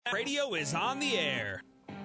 Radio is on the air.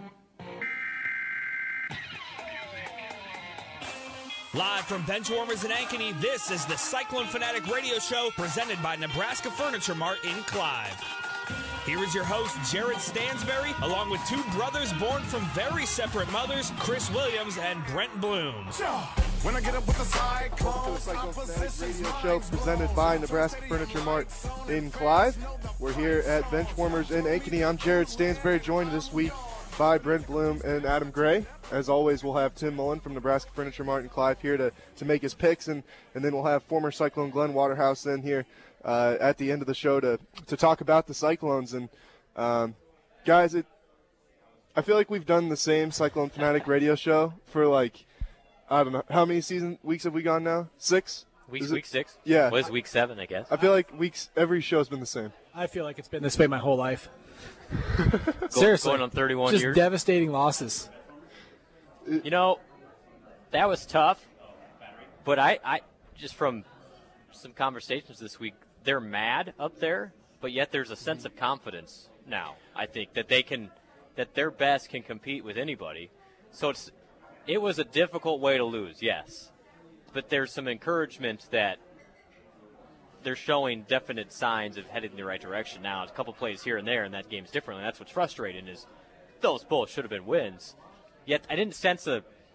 Live from Benchwarmers in Ankeny, this is the Cyclone Fanatic Radio Show presented by Nebraska Furniture Mart in Clive. Here is your host, Jared Stansberry, along with two brothers born from very separate mothers, Chris Williams and Brent Bloom. When I get up with the Cyclone Fanatic Radio Show presented by Nebraska Furniture Mart in Clive. We're here at Benchwarmers in Ankeny. I'm Jared Stansberry, joined this week by Brent Bloom and Adam Gray. As always, we'll have Tim Mullen from Nebraska Furniture Mart in Clive here to make his picks, and then we'll have former Cyclone Glenn Waterhouse in here at the end of the show to talk about the Cyclones. And guys, I feel like we've done the same Cyclone Fanatic Radio Show for I don't know, how many weeks have we gone now? 6? Week 6? Yeah. Was week 7, I guess. I feel like every show's been the same. I feel like it's been this way my whole life. Seriously. Going on 31 just years. Just devastating losses. You know, that was tough, but I just from some conversations this week, they're mad up there, but yet there's a sense of confidence now, I think, that their best can compete with anybody. So it was a difficult way to lose, yes, but there's some encouragement that they're showing definite signs of heading in the right direction now. It's a couple plays here and there, and that game's different. And that's what's frustrating is those both should have been wins. Yet I didn't sense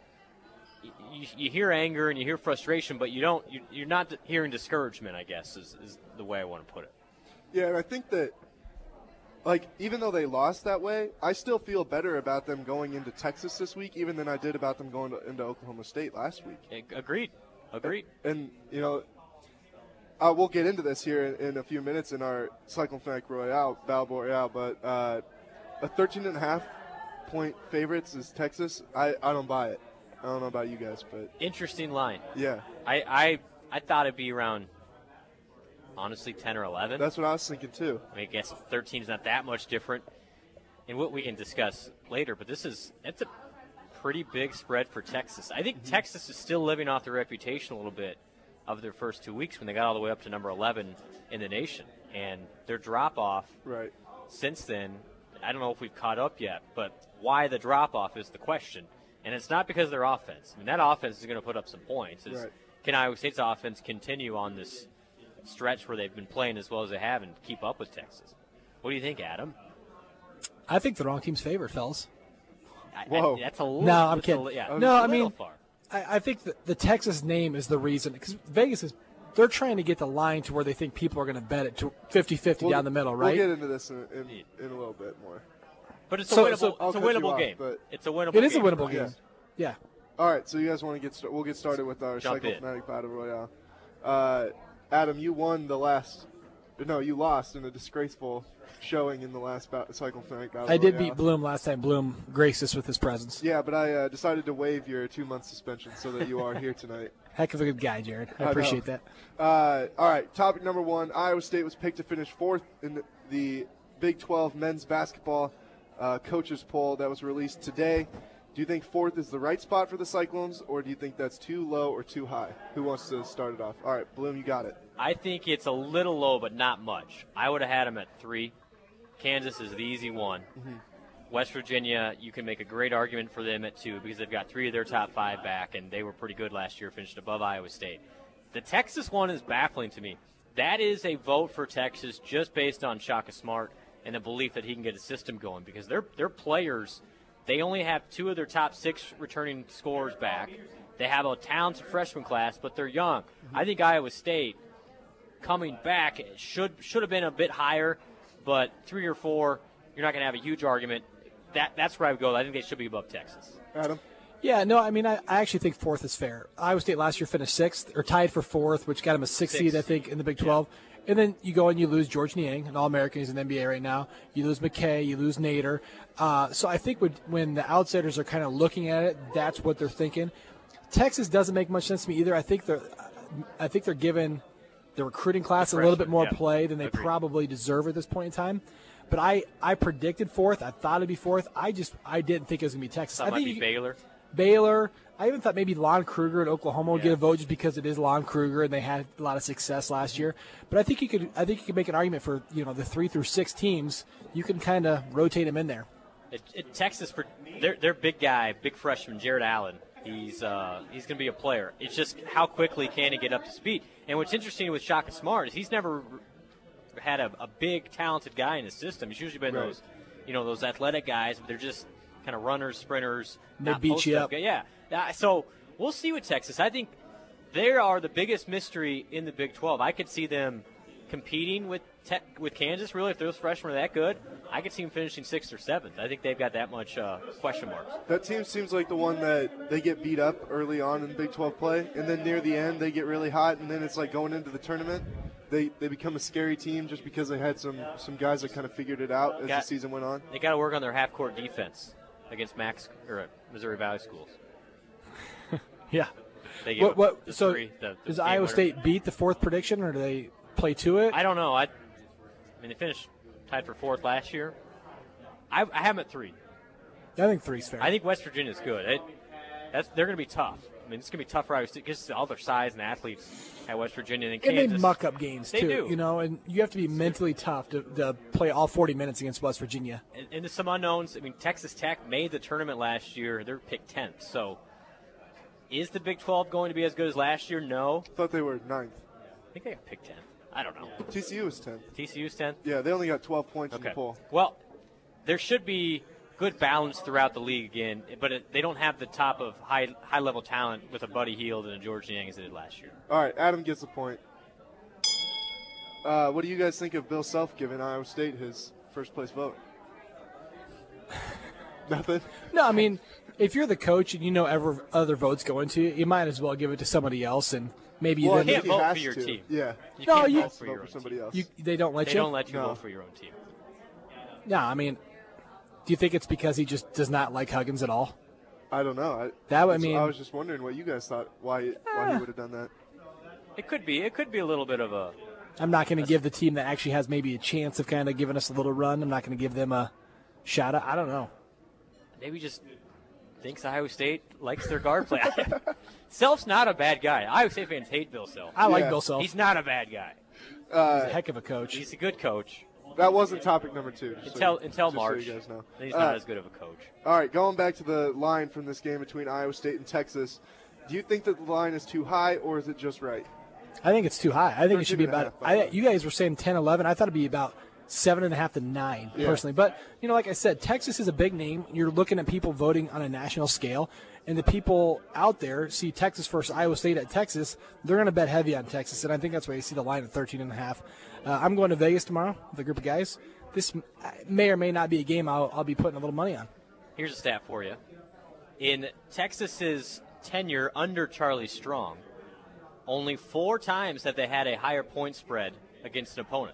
you hear anger and you hear frustration, but you're not hearing discouragement, I guess, is the way I want to put it. Yeah, and I think that, even though they lost that way, I still feel better about them going into Texas this week even than I did about them going into Oklahoma State last week. Agreed. And we'll get into this here in a few minutes in our Cyclone Fanatic Battle Royale, but a 13.5-point favorites is Texas. I don't buy it. I don't know about you guys, but interesting line. Yeah. I thought it'd be around, honestly, 10 or 11. That's what I was thinking too. I guess 13 is not that much different, and what we can discuss later. But it's a pretty big spread for Texas. I think Texas is still living off their reputation a little bit of their first 2 weeks when they got all the way up to number 11 in the nation, and their drop-off since then, I don't know if we've caught up yet, but why the drop-off is the question. And it's not because of their offense. I mean, that offense is going to put up some points. Can Iowa State's offense continue on this stretch where they've been playing as well as they have and keep up with Texas? What do you think, Adam? I think the wrong team's favored, fellas. Whoa. That's a little. No, I'm kidding. I mean, far. I think the Texas name is the reason, because Vegas they're trying to get the line to where they think people are going to bet it to 50-50 down the middle, right? We'll get into this in a little bit more. But it's a winnable game. It's a winnable game. It is a winnable game. Yeah. All right, so you guys want to get started? We'll get started with our Cyclone Fanatic Battle Royale. Adam, you lost in a disgraceful showing in the last Cyclone Fanatic Battle Royale. I did beat Bloom last time. Bloom graced us with his presence. Yeah, but I decided to waive your 2-month suspension so that you are here tonight. Heck of a good guy, Jared. I appreciate that. All right, topic number 1. Iowa State was picked to finish 4th in the Big 12 men's basketball coaches poll that was released today. Do you think 4th is the right spot for the Cyclones, or do you think that's too low or too high? Who wants to start it off? All right, Bloom, you got it. I think it's a little low, but not much. I would have had them at 3. Kansas is the easy one. Mm-hmm. West Virginia, you can make a great argument for them at 2 because they've got 3 of their top 5 back, and they were pretty good last year, finished above Iowa State. The Texas one is baffling to me. That is a vote for Texas just based on Shaka Smart and the belief that he can get a system going because their players, they only have 2 of their top 6 returning scorers back. They have a talented freshman class, but they're young. Mm-hmm. I think Iowa State coming back should have been a bit higher, but 3 or 4, you're not going to have a huge argument. That's where I would go. I think they should be above Texas. Adam? Yeah, no, I mean, I actually think 4th is fair. Iowa State last year finished 6th, or tied for 4th, which got them a 6th seed, I think, in the Big 12. Yeah. And then you go and you lose George Niang, an All-American. He's in the NBA right now. You lose McKay. You lose Nader. So I think when the outsiders are kind of looking at it, that's what they're thinking. Texas doesn't make much sense to me either. I think they're giving the recruiting class a little bit more play than they probably deserve at this point in time. But I predicted 4th. I thought it'd be 4th. I didn't think it was going to be Texas. I think it might be Baylor. Baylor. I even thought maybe Lon Kruger in Oklahoma would get a vote just because it is Lon Kruger and they had a lot of success last year. But I think you could make an argument for the 3 through 6 teams. You can kind of rotate them in there. Texas, for their big guy, big freshman Jared Allen, he's going to be a player. It's just how quickly can he get up to speed. And what's interesting with Shaka Smart is he's never had a big, talented guy in his system. He's usually been those athletic guys, but they're just kind of runners, sprinters. They beat you up. Yeah. So we'll see with Texas. I think they are the biggest mystery in the Big 12. I could see them competing with Kansas, really, if those freshmen are that good. I could see them finishing 6th or 7th. I think they've got that much question marks. That team seems like the one that they get beat up early on in Big 12 play, and then near the end they get really hot, and then it's like going into the tournament. They become a scary team just because they had some guys that kind of figured it out as the season went on. They got to work on their half-court defense against Missouri Valley schools. Yeah. Does Iowa State beat the 4th prediction, or do they play to it? I don't know. I mean, they finished tied for 4th last year. I have them at 3. I think 3's fair. I think West Virginia's good. They're going to be tough. I mean, it's going to be tough for Iowa State because all their size and athletes at West Virginia and Kansas. And they muck up games, too. They do. And you have to be mentally tough to play all 40 minutes against West Virginia. And there's some unknowns. I mean, Texas Tech made the tournament last year. They're picked 10th. So is the Big 12 going to be as good as last year? No. I thought they were 9th. I think they got picked 10th. I don't know. TCU is 10th. TCU's 10th? Yeah, they only got 12 points in the poll. Well, there should be good balance throughout the league again, but they don't have the top of high-level talent with a Buddy Hield and a George Niang as they did last year. All right, Adam gets the point. What do you guys think of Bill Self giving Iowa State his first-place vote? Nothing? No, I mean, if you're the coach and you know other votes going to you might as well give it to somebody else and maybe you can't vote for your team. Yeah. You can't vote for your own somebody team. else. They don't let you? They don't let you vote for your own team. No, I mean, do you think it's because he just does not like Huggins at all? I don't know. I was just wondering what you guys thought, why he would have done that. It could be a little bit of a... I'm not going to give the team that actually has maybe a chance of kind of giving us a little run. I'm not going to give them a shout out. I don't know. Maybe just thinks Iowa State likes their guard play. Self's not a bad guy. Iowa State fans hate Bill Self. I like Bill Self. He's not a bad guy. He's a heck of a coach. He's a good coach. That wasn't topic number 2. Until March, so you guys know. He's not as good of a coach. All right, going back to the line from this game between Iowa State and Texas, do you think that the line is too high or is it just right? I think it's too high. I think it should be about – you guys were saying 10, 11. I thought it would be about 7.5 to 9, personally. But, like I said, Texas is a big name. You're looking at people voting on a national scale, and the people out there see Texas versus Iowa State at Texas. They're going to bet heavy on Texas, and I think that's why you see the line at 13.5. I'm going to Vegas tomorrow with a group of guys. This may or may not be a game I'll be putting a little money on. Here's a stat for you. In Texas's tenure under Charlie Strong, only 4 times have they had a higher point spread against an opponent.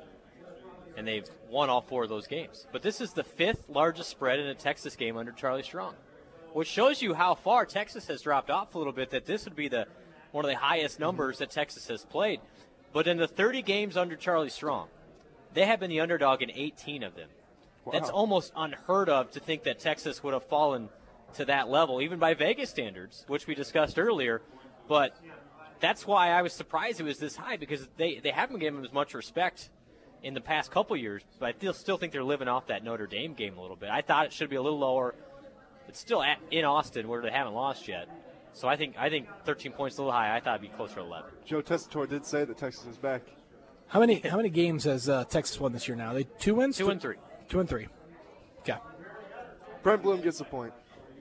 And they've won all 4 of those games. But this is the 5th largest spread in a Texas game under Charlie Strong, which shows you how far Texas has dropped off a little bit, that this would be one of the highest numbers that Texas has played. But in the 30 games under Charlie Strong, they have been the underdog in 18 of them. Wow. That's almost unheard of to think that Texas would have fallen to that level, even by Vegas standards, which we discussed earlier. But that's why I was surprised it was this high, because they haven't given them as much respect in the past couple years, but I still think they're living off that Notre Dame game a little bit. I thought it should be a little lower. It's still in Austin where they haven't lost yet. So I think 13 points a little high. I thought it'd be closer to 11. Joe Tessitore did say that Texas is back. How many games has Texas won this year now? Are they 2 wins? 2 and 3. 2 and 3. Okay. Brent Bloom gets the point.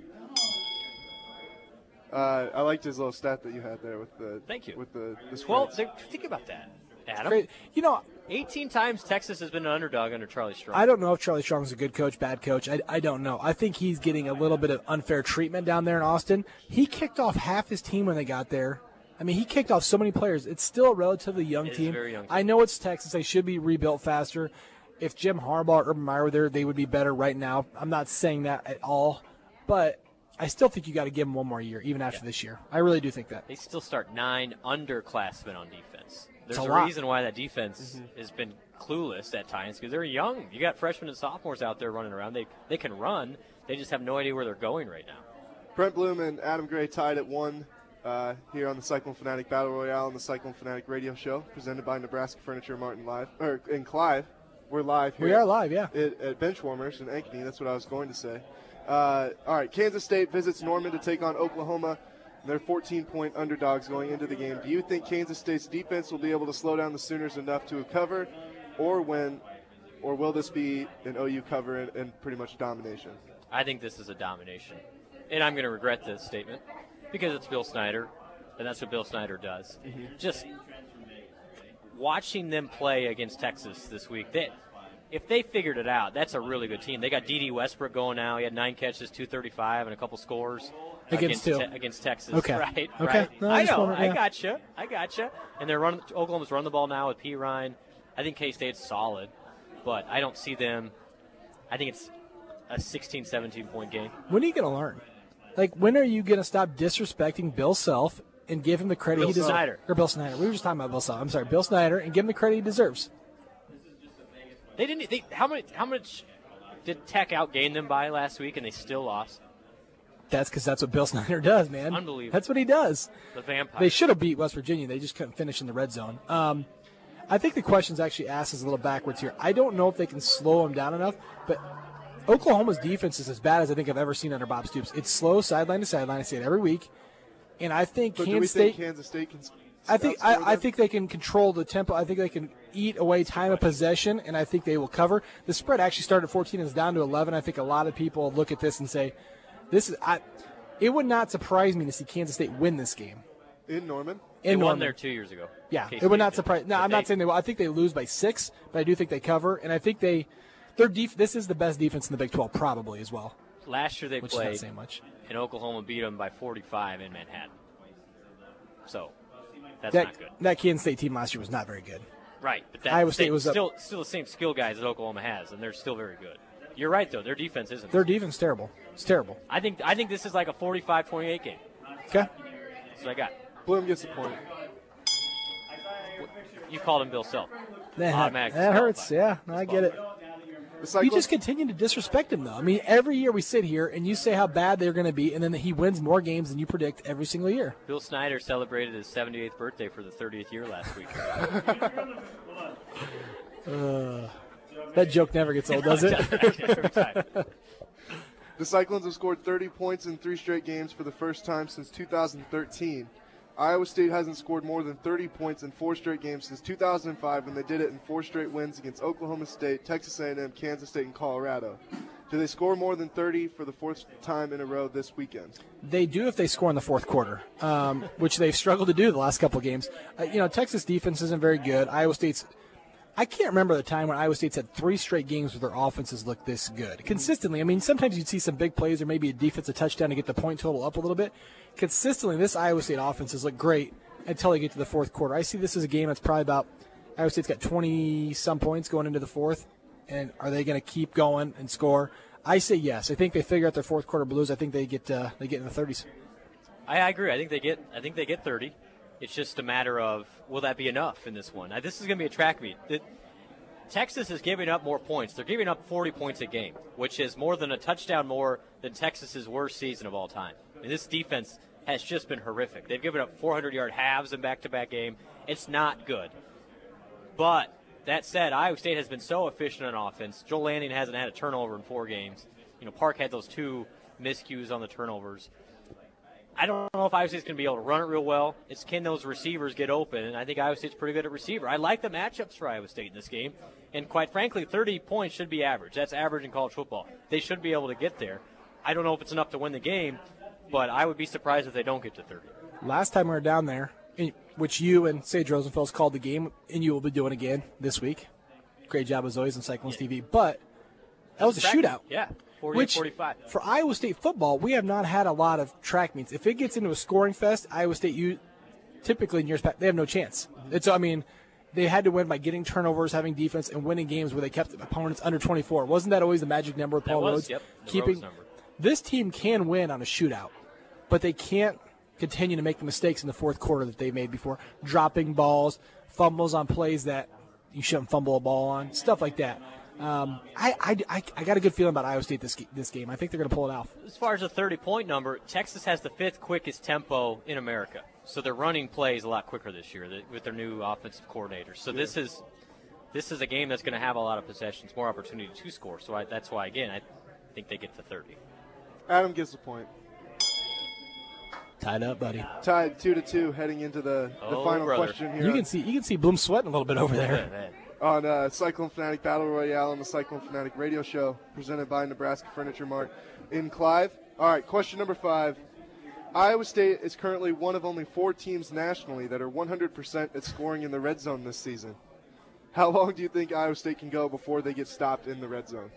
I liked his little stat that you had there with the. Thank you. With the think about that, Adam. Great. 18 times Texas has been an underdog under Charlie Strong. I don't know if Charlie Strong's a good coach, bad coach. I don't know. I think he's getting a little bit of unfair treatment down there in Austin. He kicked off half his team when they got there. I mean, he kicked off so many players. It's still a relatively young team. Very young team. I know it's Texas. They should be rebuilt faster. If Jim Harbaugh or Urban Meyer were there, they would be better right now. I'm not saying that at all. But I still think you got to give them one more year, even after this year. I really do think that. They still start 9 underclassmen on defense. There's a reason why that defense has been clueless at times, because they're young. You got freshmen and sophomores out there running around. They can run. They just have no idea where they're going right now. Brent Bloom and Adam Gray tied at 1 here on the Cyclone Fanatic Battle Royale on the Cyclone Fanatic Radio Show, presented by Nebraska Furniture Mart in Clive. We're live here. We are live, yeah. At Benchwarmers in Ankeny. That's what I was going to say. All right, Kansas State visits Norman to take on Oklahoma. They're 14-point underdogs going into the game. Do you think Kansas State's defense will be able to slow down the Sooners enough to cover, or will this be an OU cover and pretty much domination? I think this is a domination. And I'm going to regret this statement because it's Bill Snyder, and that's what Bill Snyder does. Mm-hmm. Just watching them play against Texas this week, if they figured it out, that's a really good team. They got D.D. Westbrook going now. He had 9 catches, 235, and a couple scores against Texas. Okay. Right? Okay. Right? No, I know. I gotcha. And Oklahoma's run the ball now with P. Ryan. I think K-State's solid, but I don't see them. I think it's a 16, 17-point game. When are you going to learn? Like, when are you going to stop disrespecting Bill Self and give him the credit he deserves? Bill Snyder. We were just talking about Bill Self. I'm sorry, Bill Snyder, and give him the credit he deserves. They didn't. How much did Tech outgain them by last week, and they still lost? That's because that's what Bill Snyder does, man. Unbelievable. That's what he does. The vampire. They should have beat West Virginia. They just couldn't finish in the red zone. I think the question's actually asked is a little backwards here. I don't know if they can slow him down enough, but Oklahoma's defense is as bad as I think I've ever seen under Bob Stoops. It's slow sideline to sideline. I see it every week, and I think Kansas State can. I think they can control the tempo. I think they can eat away time of possession, and I think they will cover. The spread actually started at 14 and is down to 11. I think a lot of people look at this and say, "This is." It would not surprise me to see Kansas State win this game in Norman. They won there 2 years ago. Yeah, it would not surprise. No, I'm not saying they will. I think they lose by 6, but I do think they cover, and I think this is the best defense in the Big 12 probably as well. Last year they which played, is not saying much. And Oklahoma beat them by 45 in Manhattan. So that's not good. That Kansas State team last year was not very good. Right, but Iowa State was still the same skill guys that Oklahoma has, and they're still very good. You're right, though. Their defense isn't. Their defense is terrible. It's terrible. I think this is like a 45-28 game. Okay. That's what I got. Bloom gets the point. You called him Bill Self. That hurts. Yeah, I get it. You just continue to disrespect him, though. I mean, every year we sit here and you say how bad they're going to be, and then he wins more games than you predict every single year. Bill Snyder celebrated his 78th birthday for the 30th year last week. That joke never gets old, does it? Every time. The Cyclones have scored 30 points in 3 straight games for the first time since 2013. Iowa State hasn't scored more than 30 points in 4 straight games since 2005 when they did it in 4 straight wins against Oklahoma State, Texas A&M, Kansas State, and Colorado. Do they score more than 30 for the 4th time in a row this weekend? They do if they score in the 4th quarter, which they've struggled to do the last couple of games. Texas defense isn't very good. Iowa State's – I can't remember the time when Iowa State's had 3 straight games where their offenses looked this good. Consistently, I mean, sometimes you'd see some big plays or maybe a defensive touchdown to get the point total up a little bit. Consistently, this Iowa State offense has looked great until they get to the 4th quarter. I see this as a game that's probably about – Iowa State's got 20-some points going into the 4th, and are they going to keep going and score? I say yes. I think they figure out their 4th quarter blues. I think they get in the 30s. I agree. I think they get 30. It's just a matter of, will that be enough in this one? Now, this is going to be a track meet. Texas is giving up more points. They're giving up 40 points a game, which is more than a touchdown more than Texas's worst season of all time. And this defense has just been horrific. They've given up 400-yard halves in back-to-back game. It's not good. But that said, Iowa State has been so efficient on offense. Joel Lanning hasn't had a turnover in 4 games. Park had those 2 miscues on the turnovers. I don't know if Iowa State's going to be able to run it real well. Can those receivers get open? And I think Iowa State's pretty good at receiver. I like the matchups for Iowa State in this game. And quite frankly, 30 points should be average. That's average in college football. They should be able to get there. I don't know if it's enough to win the game, but I would be surprised if they don't get to 30. Last time we were down there, which you and Sage Rosenfels called the game, and you will be doing again this week. Great job as always on Cyclones TV. But that was a shootout. Yeah. 40-45. For Iowa State football, we have not had a lot of track meets. If it gets into a scoring fest, Iowa State, typically in years past, they have no chance. They had to win by getting turnovers, having defense, and winning games where they kept opponents under 24. Wasn't that always the magic number of Paul Rhodes? Yep, Rhodes number. This team can win on a shootout, but they can't continue to make the mistakes in the 4th quarter that they made before, dropping balls, fumbles on plays that you shouldn't fumble a ball on, stuff like that. I got a good feeling about Iowa State this game. I think they're going to pull it off. As far as the 30-point number, Texas has the 5th quickest tempo in America. So they're running plays a lot quicker this year with their new offensive coordinator. So this is a game that's going to have a lot of possessions, more opportunity to score. So that's why, again, I think they get to 30. Adam gets the point. Tied up, buddy. Tied 2-2 heading into the final question here. You can see Bloom sweating a little bit over there. On Cyclone Fanatic Battle Royale on the Cyclone Fanatic Radio Show, presented by Nebraska Furniture Mart in Clive. All right, question number 5. Iowa State is currently one of only 4 teams nationally that are 100% at scoring in the red zone this season. How long do you think Iowa State can go before they get stopped in the red zone?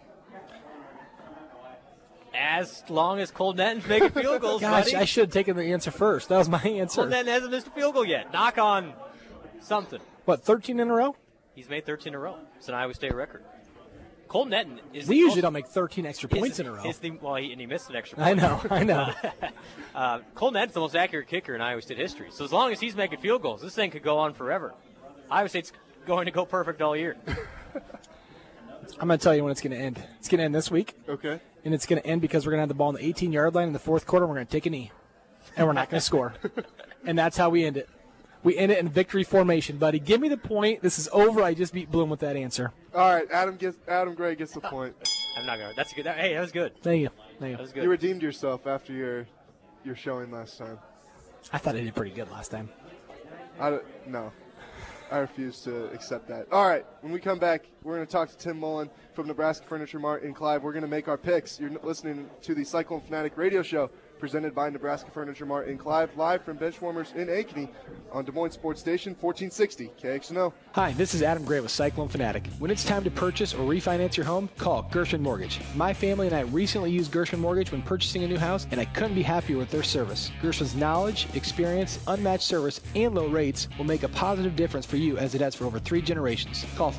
As long as Cole Netton's making field goals, Gosh, buddy. I should have taken the answer first. That was my answer. Cole Netton hasn't missed a field goal yet. Knock on something. What, 13 in a row? He's made 13 in a row. It's an Iowa State record. Cole Netton is. We usually don't make 13 extra points in a row. He missed an extra point. I know. Cole Netton's the most accurate kicker in Iowa State history. So as long as he's making field goals, this thing could go on forever. Iowa State's going to go perfect all year. I'm going to tell you when it's going to end. It's going to end this week. Okay. And it's going to end because we're going to have the ball on the 18-yard line in the fourth quarter, and we're going to take a knee. And we're not going to score. And that's how we end it. We end it in victory formation, buddy. Give me the point. This is over. I just beat Bloom with that answer. All right, Adam Gray gets the point. I'm not going to. That's good. Hey, that was good. Thank you. That was good. You redeemed yourself after your showing last time. I thought I did pretty good last time. No. I refuse to accept that. All right, when we come back, we're going to talk to Tim Mullen from Nebraska Furniture Mart in Clive. We're going to make our picks. You're listening to the Cyclone Fanatic Radio Show, presented by Nebraska Furniture Mart in Clive, live from Benchwarmers in Ankeny on Des Moines Sports Station 1460 KXNO. Hi, this is Adam Gray with Cyclone Fanatic. When it's time to purchase or refinance your home, call Gershwin Mortgage. My family and I recently used Gershwin Mortgage when purchasing a new house, and I couldn't be happier with their service. Gershwin's knowledge, experience, unmatched service, and low rates will make a positive difference for you as it has for over 3 generations. Call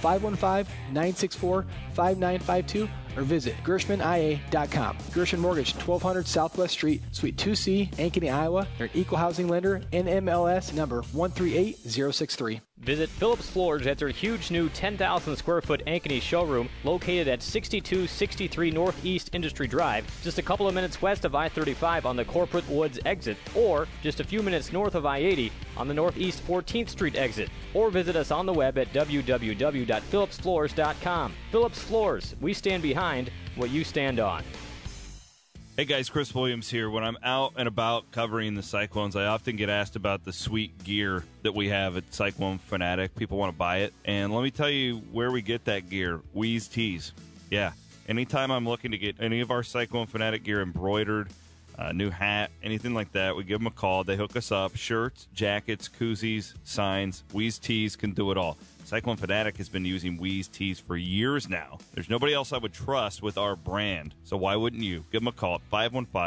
515-964-5952 or visit GershmanIA.com. Gershwin Mortgage, 1200 Southwest Street, Suite 2C, Ankeny, Iowa. They're an equal housing lender, NMLS number 138063. Visit Phillips Floors at their huge new 10,000 square foot Ankeny showroom located at 6263 Northeast Industry Drive, just a couple of minutes west of I-35 on the Corporate Woods exit, or just a few minutes north of I-80 on the Northeast 14th Street exit. Or visit us on the web at www.phillipsfloors.com. Phillips Floors, we stand behind what you stand on. Hey guys, Chris Williams here. When I'm out and about covering the Cyclones, I often get asked about the sweet gear that we have at Cyclone Fanatic. People want to buy it. And let me tell you where we get that gear. Weeze Tees. Yeah. Anytime I'm looking to get any of our Cyclone Fanatic gear embroidered, new hat, anything like that, we give them a call. They hook us up. Shirts, jackets, koozies, signs. Weeze Tees can do it all. Cyclone Fanatic has been using Weeze Tees for years now. There's nobody else I would trust with our brand, so why wouldn't you? Give them a call at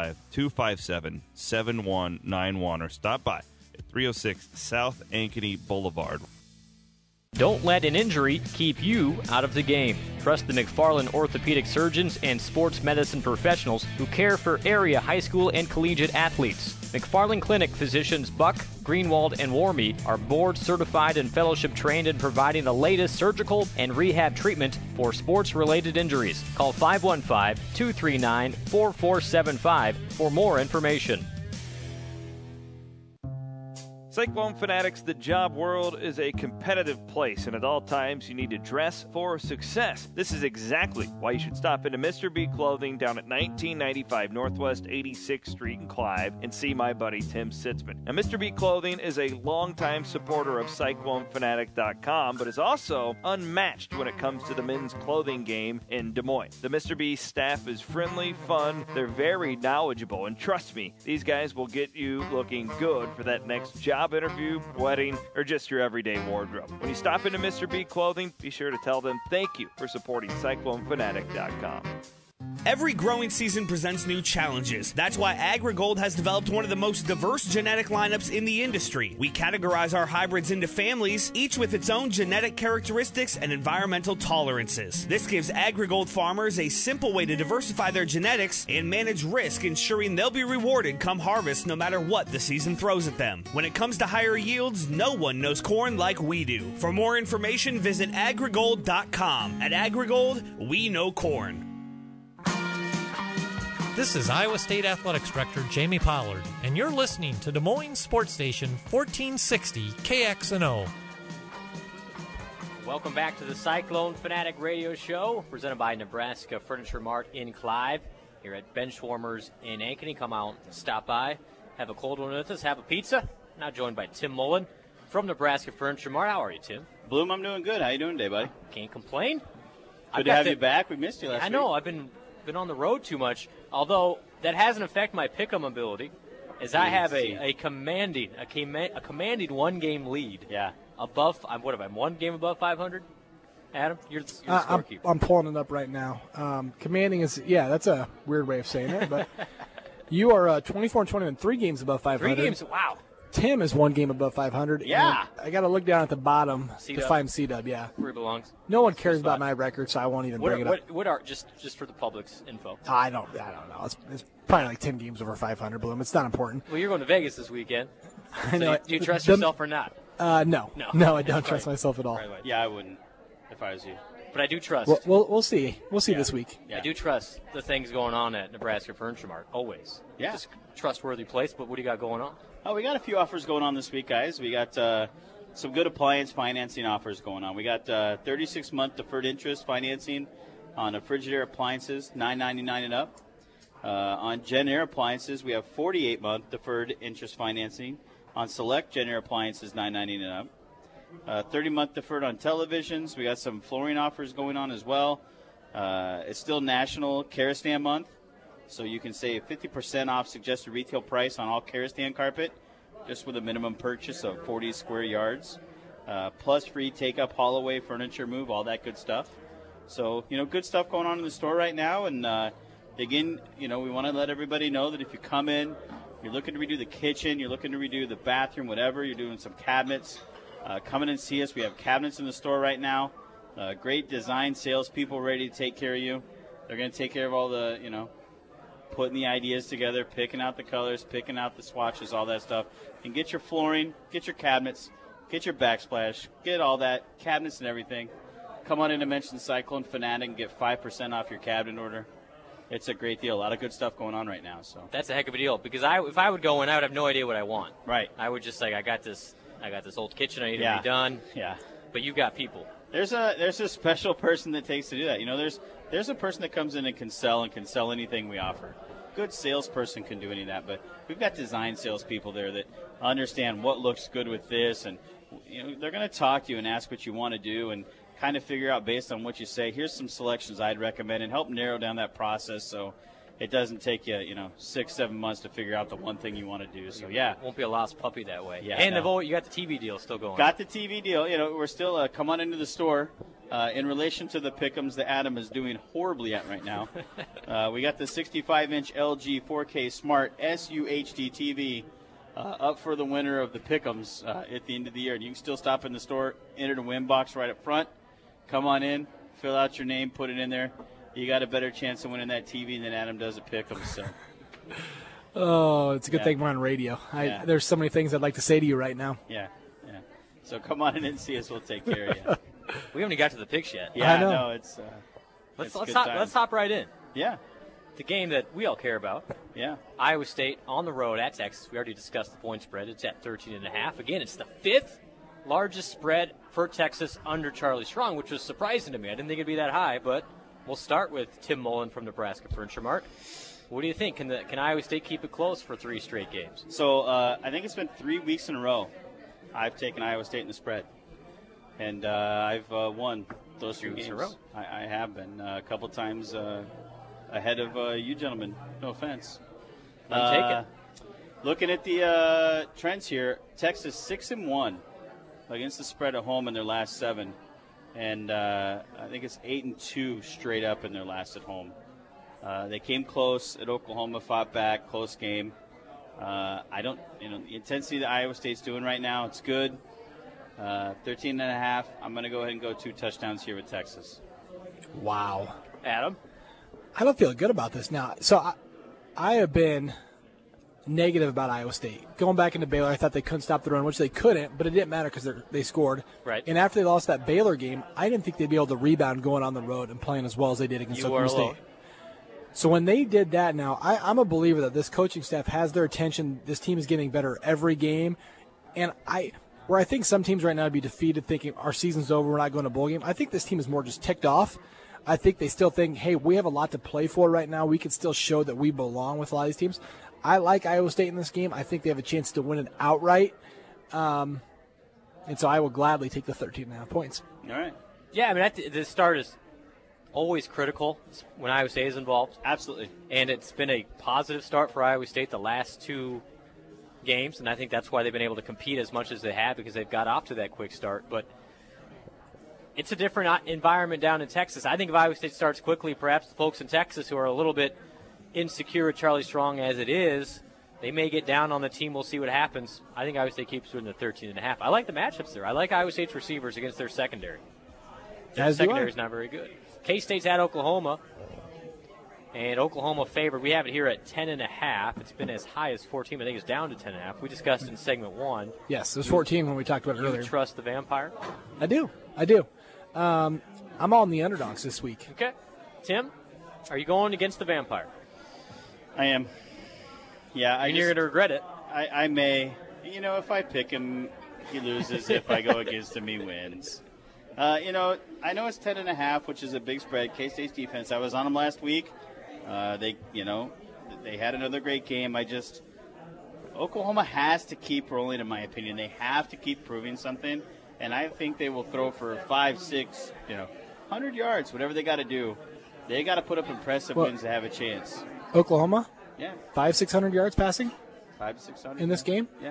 515-257-7191 or stop by at 306 South Ankeny Boulevard. Don't let an injury keep you out of the game. Trust the McFarland orthopedic surgeons and sports medicine professionals who care for area high school and collegiate athletes. McFarland Clinic physicians Buck, Greenwald, and Warmy are board certified and fellowship trained in providing the latest surgical and rehab treatment for sports-related injuries. Call 515-239-4475 for more information. Cyclone Fanatics, the job world is a competitive place, and at all times you need to dress for success. This is exactly why you should stop into Mr. B Clothing down at 1995 Northwest 86th Street in Clive and see my buddy Tim Sitzman. Now, Mr. B Clothing is a longtime supporter of CycloneFanatic.com, but is also unmatched when it comes to the men's clothing game in Des Moines. The Mr. B staff is friendly, fun, they're very knowledgeable, and trust me, these guys will get you looking good for that next job interview, wedding, or just your everyday wardrobe. When you stop into Mr. B Clothing, be sure to tell them thank you for supporting CycloneFanatic.com. Every growing season presents new challenges. That's why AgriGold has developed one of the most diverse genetic lineups in the industry. We categorize our hybrids into families, each with its own genetic characteristics and environmental tolerances. This gives AgriGold farmers a simple way to diversify their genetics and manage risk, ensuring they'll be rewarded come harvest no matter what the season throws at them. When it comes to higher yields, no one knows corn like we do. For more information, visit agrigold.com. At AgriGold, we know corn. This is Iowa State Athletics Director Jamie Pollard, and you're listening to Des Moines Sports Station 1460 KXNO. Welcome back to the Cyclone Fanatic Radio Show, presented by Nebraska Furniture Mart in Clive. Here at Benchwarmers in Ankeny. Come out, stop by, have a cold one with us, have a pizza. Now joined by Tim Mullen from Nebraska Furniture Mart. How are you, Tim? Bloom, I'm doing good. How you doing today, buddy? Can't complain. Good to have you back. We missed you last week. I know. I've been on the road too much, although that hasn't affected my pick'em ability, as I have a commanding one-game lead. Yeah. Above, what am I, one game above 500? Adam, you're the scorekeeper. I'm pulling it up right now. Commanding is, that's a weird way of saying it, but you are 24-20 and 3 games above 500. 3 games, wow. Tim is 1 game above 500. Yeah. I got to look down at the bottom C-Dub. to find C-Dub, yeah. Where he belongs. No one cares about my record, so I won't even bring it up. What are, just for the public's info? I don't know. It's probably like 10 games over 500, Bloom. It's not important. Well, you're going to Vegas this weekend. I know. Do you trust yourself or not? No, I don't trust myself at all. Right. Yeah, I wouldn't if I was you. But I do trust. We'll see. We'll see this week. Yeah. I do trust the things going on at Nebraska Furniture Mart, always. Yeah. Just trustworthy place, but what do you got going on? Oh, we got a few offers going on this week, guys. We got some good appliance financing offers going on. We got 36-month deferred interest financing on Frigidaire appliances, $9.99 and up. On Jenn-Air appliances, we have 48-month deferred interest financing. On select Jenn-Air appliances, $9.99 and up. 30-month deferred on televisions. We got some flooring offers going on as well. It's still National Karastan Month, so you can save 50% off suggested retail price on all Karastan carpet, just with a minimum purchase of 40 square yards, plus free take-up, haul-away, furniture move, all that good stuff. So, good stuff going on in the store right now. And, again, we want to let everybody know that if you come in, you're looking to redo the kitchen, you're looking to redo the bathroom, whatever, you're doing some cabinets, come in and see us. We have cabinets in the store right now. Great design salespeople ready to take care of you. They're going to take care of all the, putting the ideas together, picking out the colors, picking out the swatches, all that stuff. And get your flooring, get your cabinets, get your backsplash, get all that, cabinets and everything. Come on in and mention Cyclone Fanatic and get 5% off your cabinet order. It's a great deal. A lot of good stuff going on right now. So that's a heck of a deal, because if I would go in, I would have no idea what I want. Right. I would just I got this old kitchen I need to be done. Yeah. But you've got people. There's a special person that takes to do that. There's a person that comes in and can sell anything we offer. Good salesperson can do any of that, but we've got design salespeople there that understand what looks good with this, and they're going to talk to you and ask what you want to do and kind of figure out based on what you say. Here's some selections I'd recommend, and help narrow down that process so it doesn't take you 6-7 months to figure out the one thing you want to do. So yeah, won't be a lost puppy that way. Yeah, and you got the TV deal still going. Got the TV deal. We're still come on into the store. In relation to the pick'ems that Adam is doing horribly at right now, we got the 65-inch LG 4K Smart SUHD TV up for the winner of the pick'ems at the end of the year. And you can still stop in the store, enter the win box right up front. Come on in, fill out your name, put it in there. You got a better chance of winning that TV than Adam does at pick'ems. So. Oh, it's a good thing we're on radio. There's so many things I'd like to say to you right now. Yeah. So come on in and see us. We'll take care of you. We haven't even got to the picks yet. Yeah, I know. It's let's hop right in. Yeah. The game that we all care about. Yeah. Iowa State on the road at Texas. We already discussed the point spread. It's at 13.5. Again, it's the 5th largest spread for Texas under Charlie Strong, which was surprising to me. I didn't think it'd be that high, but we'll start with Tim Mullen from Nebraska Furniture Mart. What do you think? Can Iowa State keep it close for 3 straight games? So I think it's been 3 weeks in a row I've taken Iowa State in the spread. And I've won those 3 games. In a row. I have been a couple times ahead of you gentlemen. No offense. Take it. Looking at the trends here, Texas 6-1 against the spread at home in their last 7, and I think it's 8-2 straight up in their last at home. They came close at Oklahoma, fought back, close game. The intensity that Iowa State's doing right now, it's good. 13.5. I'm going to go ahead and go 2 touchdowns here with Texas. Wow. Adam? I don't feel good about this now. So I have been negative about Iowa State. Going back into Baylor, I thought they couldn't stop the run, which they couldn't, but it didn't matter because they scored. Right. And after they lost that Baylor game, I didn't think they'd be able to rebound going on the road and playing as well as they did against Oklahoma State. So when they did that now, I'm a believer that this coaching staff has their attention. This team is getting better every game. And where I think some teams right now would be defeated thinking our season's over, we're not going to bowl game, I think this team is more just ticked off. I think they still think, hey, we have a lot to play for right now. We can still show that we belong with a lot of these teams. I like Iowa State in this game. I think they have a chance to win it outright. And so I will gladly take the 13.5 points. All right. Yeah, I mean, the start is always critical when Iowa State is involved. Absolutely. And it's been a positive start for Iowa State the last 2 games, and I think that's why they've been able to compete as much as they have, because they've got off to that quick start. But it's a different environment down in Texas. I think if Iowa State starts quickly, perhaps the folks in Texas who are a little bit insecure with Charlie Strong as it is, they may get down on the team. We'll see what happens. I think Iowa State keeps it in the 13.5. I like the matchups there. I like Iowa State's receivers against their secondary. Their secondary is not very good. K-State's at Oklahoma, and Oklahoma favored. We have it here at 10.5. It's been as high as 14. I think it's down to 10.5. We discussed in segment 1. Yes, it was 14 when we talked about it earlier. You trust the Vampire? I do. I'm all in the underdogs this week. Okay. Tim, are you going against the Vampire? I am. Yeah, you're going to regret it. I may. If I pick him, he loses. If I go against him, he wins. I know it's 10.5, which is a big spread. K-State's defense, I was on them last week. They had another great game. Oklahoma has to keep rolling, in my opinion. They have to keep proving something, and I think they will throw for 5, 6, 100 yards, whatever they got to do. They got to put up impressive wins to have a chance. Oklahoma? Yeah. 500-600 yards passing? 500 to 600 in this game? Yeah.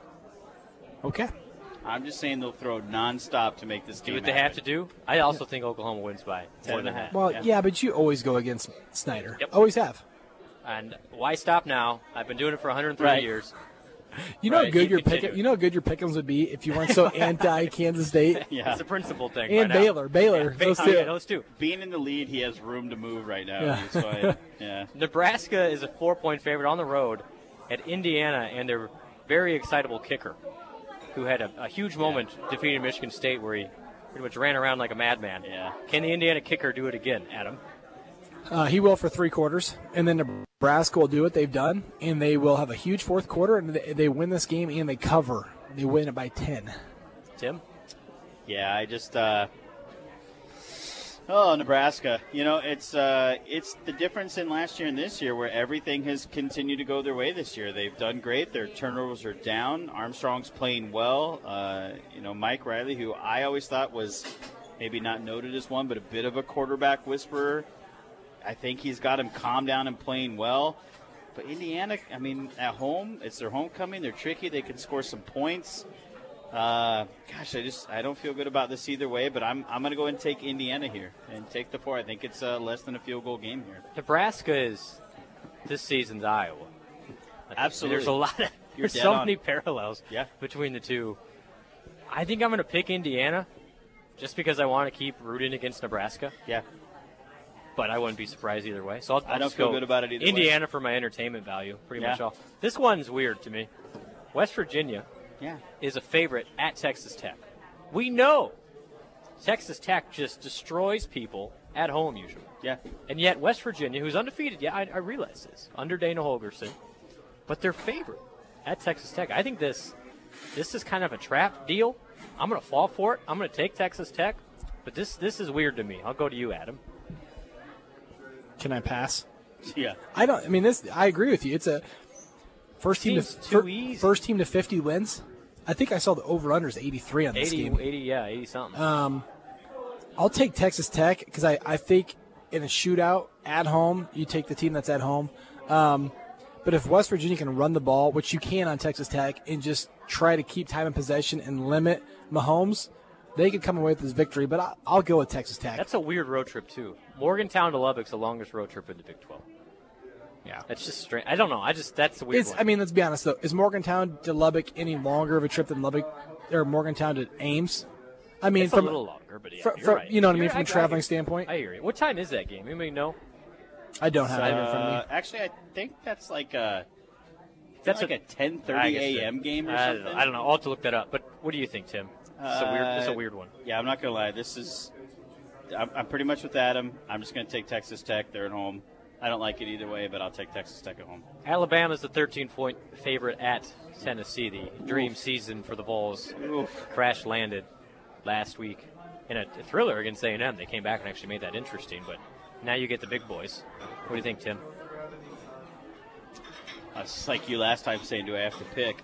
Okay. I'm just saying they'll throw nonstop to make this game do what they have to do. I also think Oklahoma wins by 10.5. Well, yeah, but you always go against Snyder. Yep. Always have. And why stop now? I've been doing it for 130 years. You know how good your pick'ems would be if you weren't so anti-Kansas State. Yeah, it's a principle thing. And right Baylor. Those two. Being in the lead, he has room to move right now. Yeah. It's fine. Yeah. Nebraska is a 4-point favorite on the road at Indiana, and their very excitable kicker, who had a huge moment defeating Michigan State, where he pretty much ran around like a madman. Yeah. Can the Indiana kicker do it again, Adam? He will for 3 quarters, and then Nebraska will do what they've done, and they will have a huge 4th quarter, and they win this game, and they cover. They win it by 10. Tim? Yeah, I just Nebraska. It's the difference in last year and this year, where everything has continued to go their way this year. They've done great. Their turnovers are down. Armstrong's playing well. Mike Riley, who I always thought was maybe not noted as one, but a bit of a quarterback whisperer. I think he's got him calmed down and playing well. But Indiana, at home, it's their homecoming. They're tricky. They can score some points. I don't feel good about this either way, but I'm going to go and take Indiana here and take the 4. I think it's less than a field goal game here. Nebraska is this season's Iowa. Absolutely. There's so many parallels between the two. I think I'm going to pick Indiana just because I want to keep rooting against Nebraska. Yeah. But I wouldn't be surprised either way. So I don't feel good about it either way. Indiana for my entertainment value, pretty much all. This one's weird to me. West Virginia is a favorite at Texas Tech. We know Texas Tech just destroys people at home usually. Yeah. And yet West Virginia, who's undefeated, I realize this, under Dana Holgorsen, but they're favorite at Texas Tech. I think this is kind of a trap deal. I'm going to fall for it. I'm going to take Texas Tech, but this is weird to me. I'll go to you, Adam. Can I pass? Yeah. I agree with you. It's a first team to 50 wins. I think I saw the over/under is 83 on this game. 80 something. I'll take Texas Tech because I think in a shootout at home, you take the team that's at home. But if West Virginia can run the ball, which you can on Texas Tech, and just try to keep time and possession and limit Mahomes, they could come away with this victory, but I'll go with Texas Tech. That's a weird road trip, too. Morgantown to Lubbock's the longest road trip in the Big 12. Yeah. That's just strange. I don't know. That's the weird one. I mean, let's be honest, though. Is Morgantown to Lubbock any longer of a trip than Lubbock or Morgantown to Ames? I mean, it's a little longer, but yeah, you're right. You know what I mean, from a traveling standpoint? I hear you. What time is that game? Anybody know? I don't have it in front of me. Actually, I think that's like a 10:30 a.m. game or something. I don't know. I'll have to look that up. But what do you think, Tim? It's a weird one. Yeah, I'm not going to lie. I'm pretty much with Adam. I'm just going to take Texas Tech. They're at home. I don't like it either way, but I'll take Texas Tech at home. Alabama's the 13-point favorite at Tennessee. The dream season for the Vols crash landed last week in a thriller against A&M. They came back and actually made that interesting, but now you get the big boys. What do you think, Tim? It's like you last time saying, do I have to pick?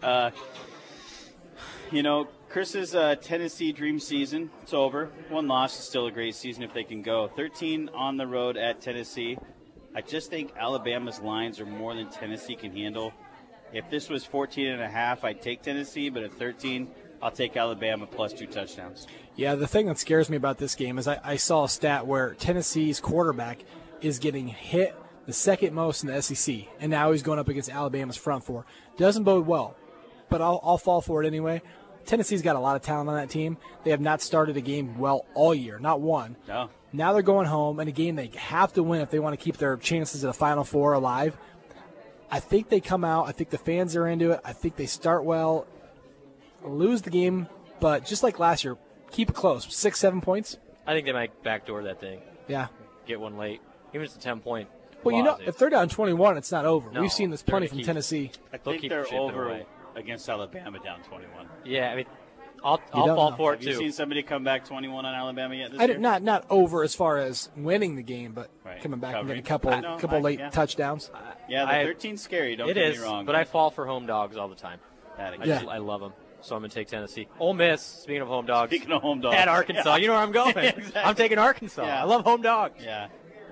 Chris's Tennessee dream season, it's over. One loss is still a great season if they can go. 13 on the road at Tennessee. I just think Alabama's lines are more than Tennessee can handle. If this was 14.5, I'd take Tennessee, but at 13, I'll take Alabama plus 2 touchdowns. Yeah, the thing that scares me about this game is I saw a stat where Tennessee's quarterback is getting hit the second most in the SEC, and now he's going up against Alabama's front four. Doesn't bode well, but I'll fall for it anyway. Tennessee's got a lot of talent on that team. They have not started a game well all year, not one. No. Now they're going home in a game they have to win if they want to keep their chances at the Final Four alive. I think they come out. I think the fans are into it. I think they start well, lose the game, but just like last year, keep it close. 6-7 points. I think they might backdoor that thing. Yeah. Get one late. Even if it's a 10-point. Well, if they're down 21, it's not over. No, we've seen this plenty from Tennessee. I think they're over against Alabama down 21. Yeah, I mean, I'll fall for it, too. Have you seen somebody come back 21 on Alabama yet this year? Not over as far as winning the game, but coming back and getting a couple late touchdowns. Yeah, the 13's scary, don't get me wrong. But I fall for home dogs all the time. Yeah. I love them. So I'm going to take Tennessee. Ole Miss, speaking of home dogs. Speaking of home dogs. At Arkansas. Yeah. You know where I'm going. Exactly. I'm taking Arkansas. Yeah. I love home dogs. Yeah.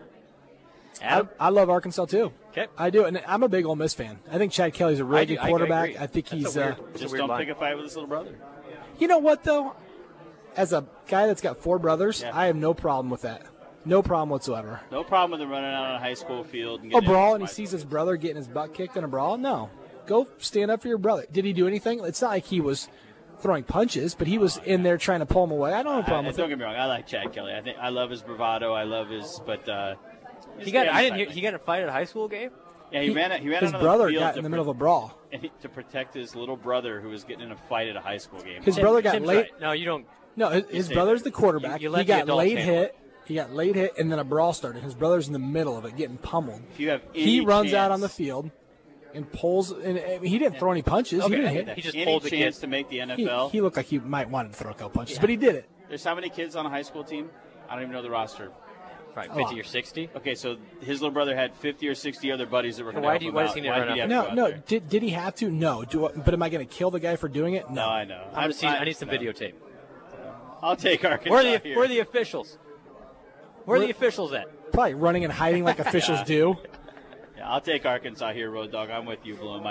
I love Arkansas, too. Okay. I do, and I'm a big Ole Miss fan. I think Chad Kelly's a really good quarterback. I think he's just don't pick a fight with his little brother. You know what, though? As a guy that's got 4 brothers, I have no problem with that. No problem whatsoever. No problem with him running out on a high school field. And a brawl, and he sees his brother getting his butt kicked in a brawl? No. Go stand up for your brother. Did he do anything? It's not like he was throwing punches, but he was in there trying to pull him away. I don't have a problem with it. Don't get me wrong. I like Chad Kelly. I love his bravado. I love his, but he got a fight at a high school game? Yeah, he ran his brother got in the middle of a brawl. To protect his little brother who was getting in a fight at a high school game. His brother got late. Right. No, you don't. No, his brother's the quarterback. He got late hit. He got late hit, and then a brawl started. His brother's in the middle of it, getting pummeled. If you have he runs out on the field and pulls. And he didn't throw any punches. Okay, he didn't hit. He just pulled the kid to make the NFL. He looked like he might want to throw a couple punches, but he did it. There's how many kids on a high school team? I don't even know the roster. Probably 50 or 60. Okay, so his little brother had 50 or 60 other buddies that were going to help him why out. does he need to run out? No. Did he have to? No. But am I going to kill the guy for doing it? No. I know. I need some videotape. I'll take Arkansas. Where are the officials? Where are the officials at? Probably running and hiding like officials do. Yeah, I'll take Arkansas here, Road Dog. I'm with you, Bloom.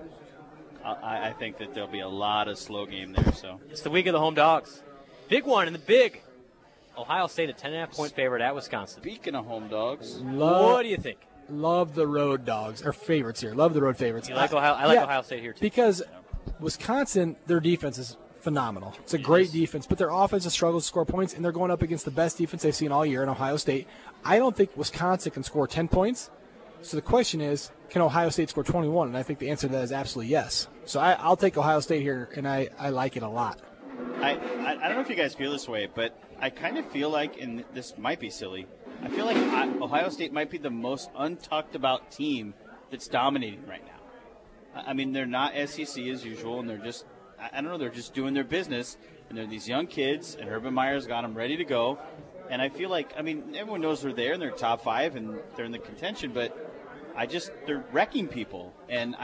I think that there'll be a lot of slow game there. So it's the week of the home dogs. Big one in the big. Ohio State a 10.5-point favorite at Wisconsin. Speaking of home dogs, what do you think? Love the road dogs, or favorites here. Love the road favorites. You like Ohio? I like Ohio State here too. Because Wisconsin, their defense is phenomenal. It's a great defense, but their offense has struggled to score points, and they're going up against the best defense they've seen all year in Ohio State. I don't think Wisconsin can score 10 points. So the question is, can Ohio State score 21? And I think the answer to that is absolutely yes. So I'll take Ohio State here, and I like it a lot. I don't know if you guys feel this way, but I kind of feel like, and this might be silly, I feel like Ohio State might be the most untalked about team that's dominating right now. I mean, they're not SEC as usual, and they're just, I don't know, they're just doing their business, and they're these young kids, and Urban Meyer's got them ready to go. And I feel like, I mean, everyone knows they're there, and they're top 5, and they're in the contention, but they're wrecking people. And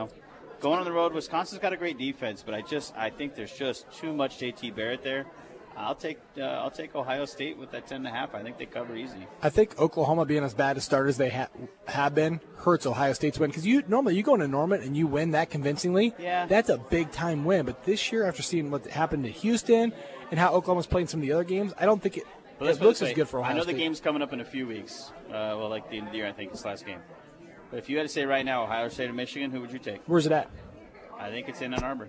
going on the road, Wisconsin's got a great defense, but I think there's just too much JT Barrett there. I'll take Ohio State with that 10.5. I think they cover easy. I think Oklahoma being as bad a start as they have been hurts Ohio State's win, because normally you go into Norman and you win that convincingly. Yeah. That's a big time win. But this year, after seeing what happened to Houston and how Oklahoma's playing some of the other games, I don't think it looks as good for Ohio State. I know the game's coming up in a few weeks. Like the end of the year, I think it's last game. But if you had to say right now, Ohio State or Michigan, who would you take? Where's it at? I think it's in Ann Arbor.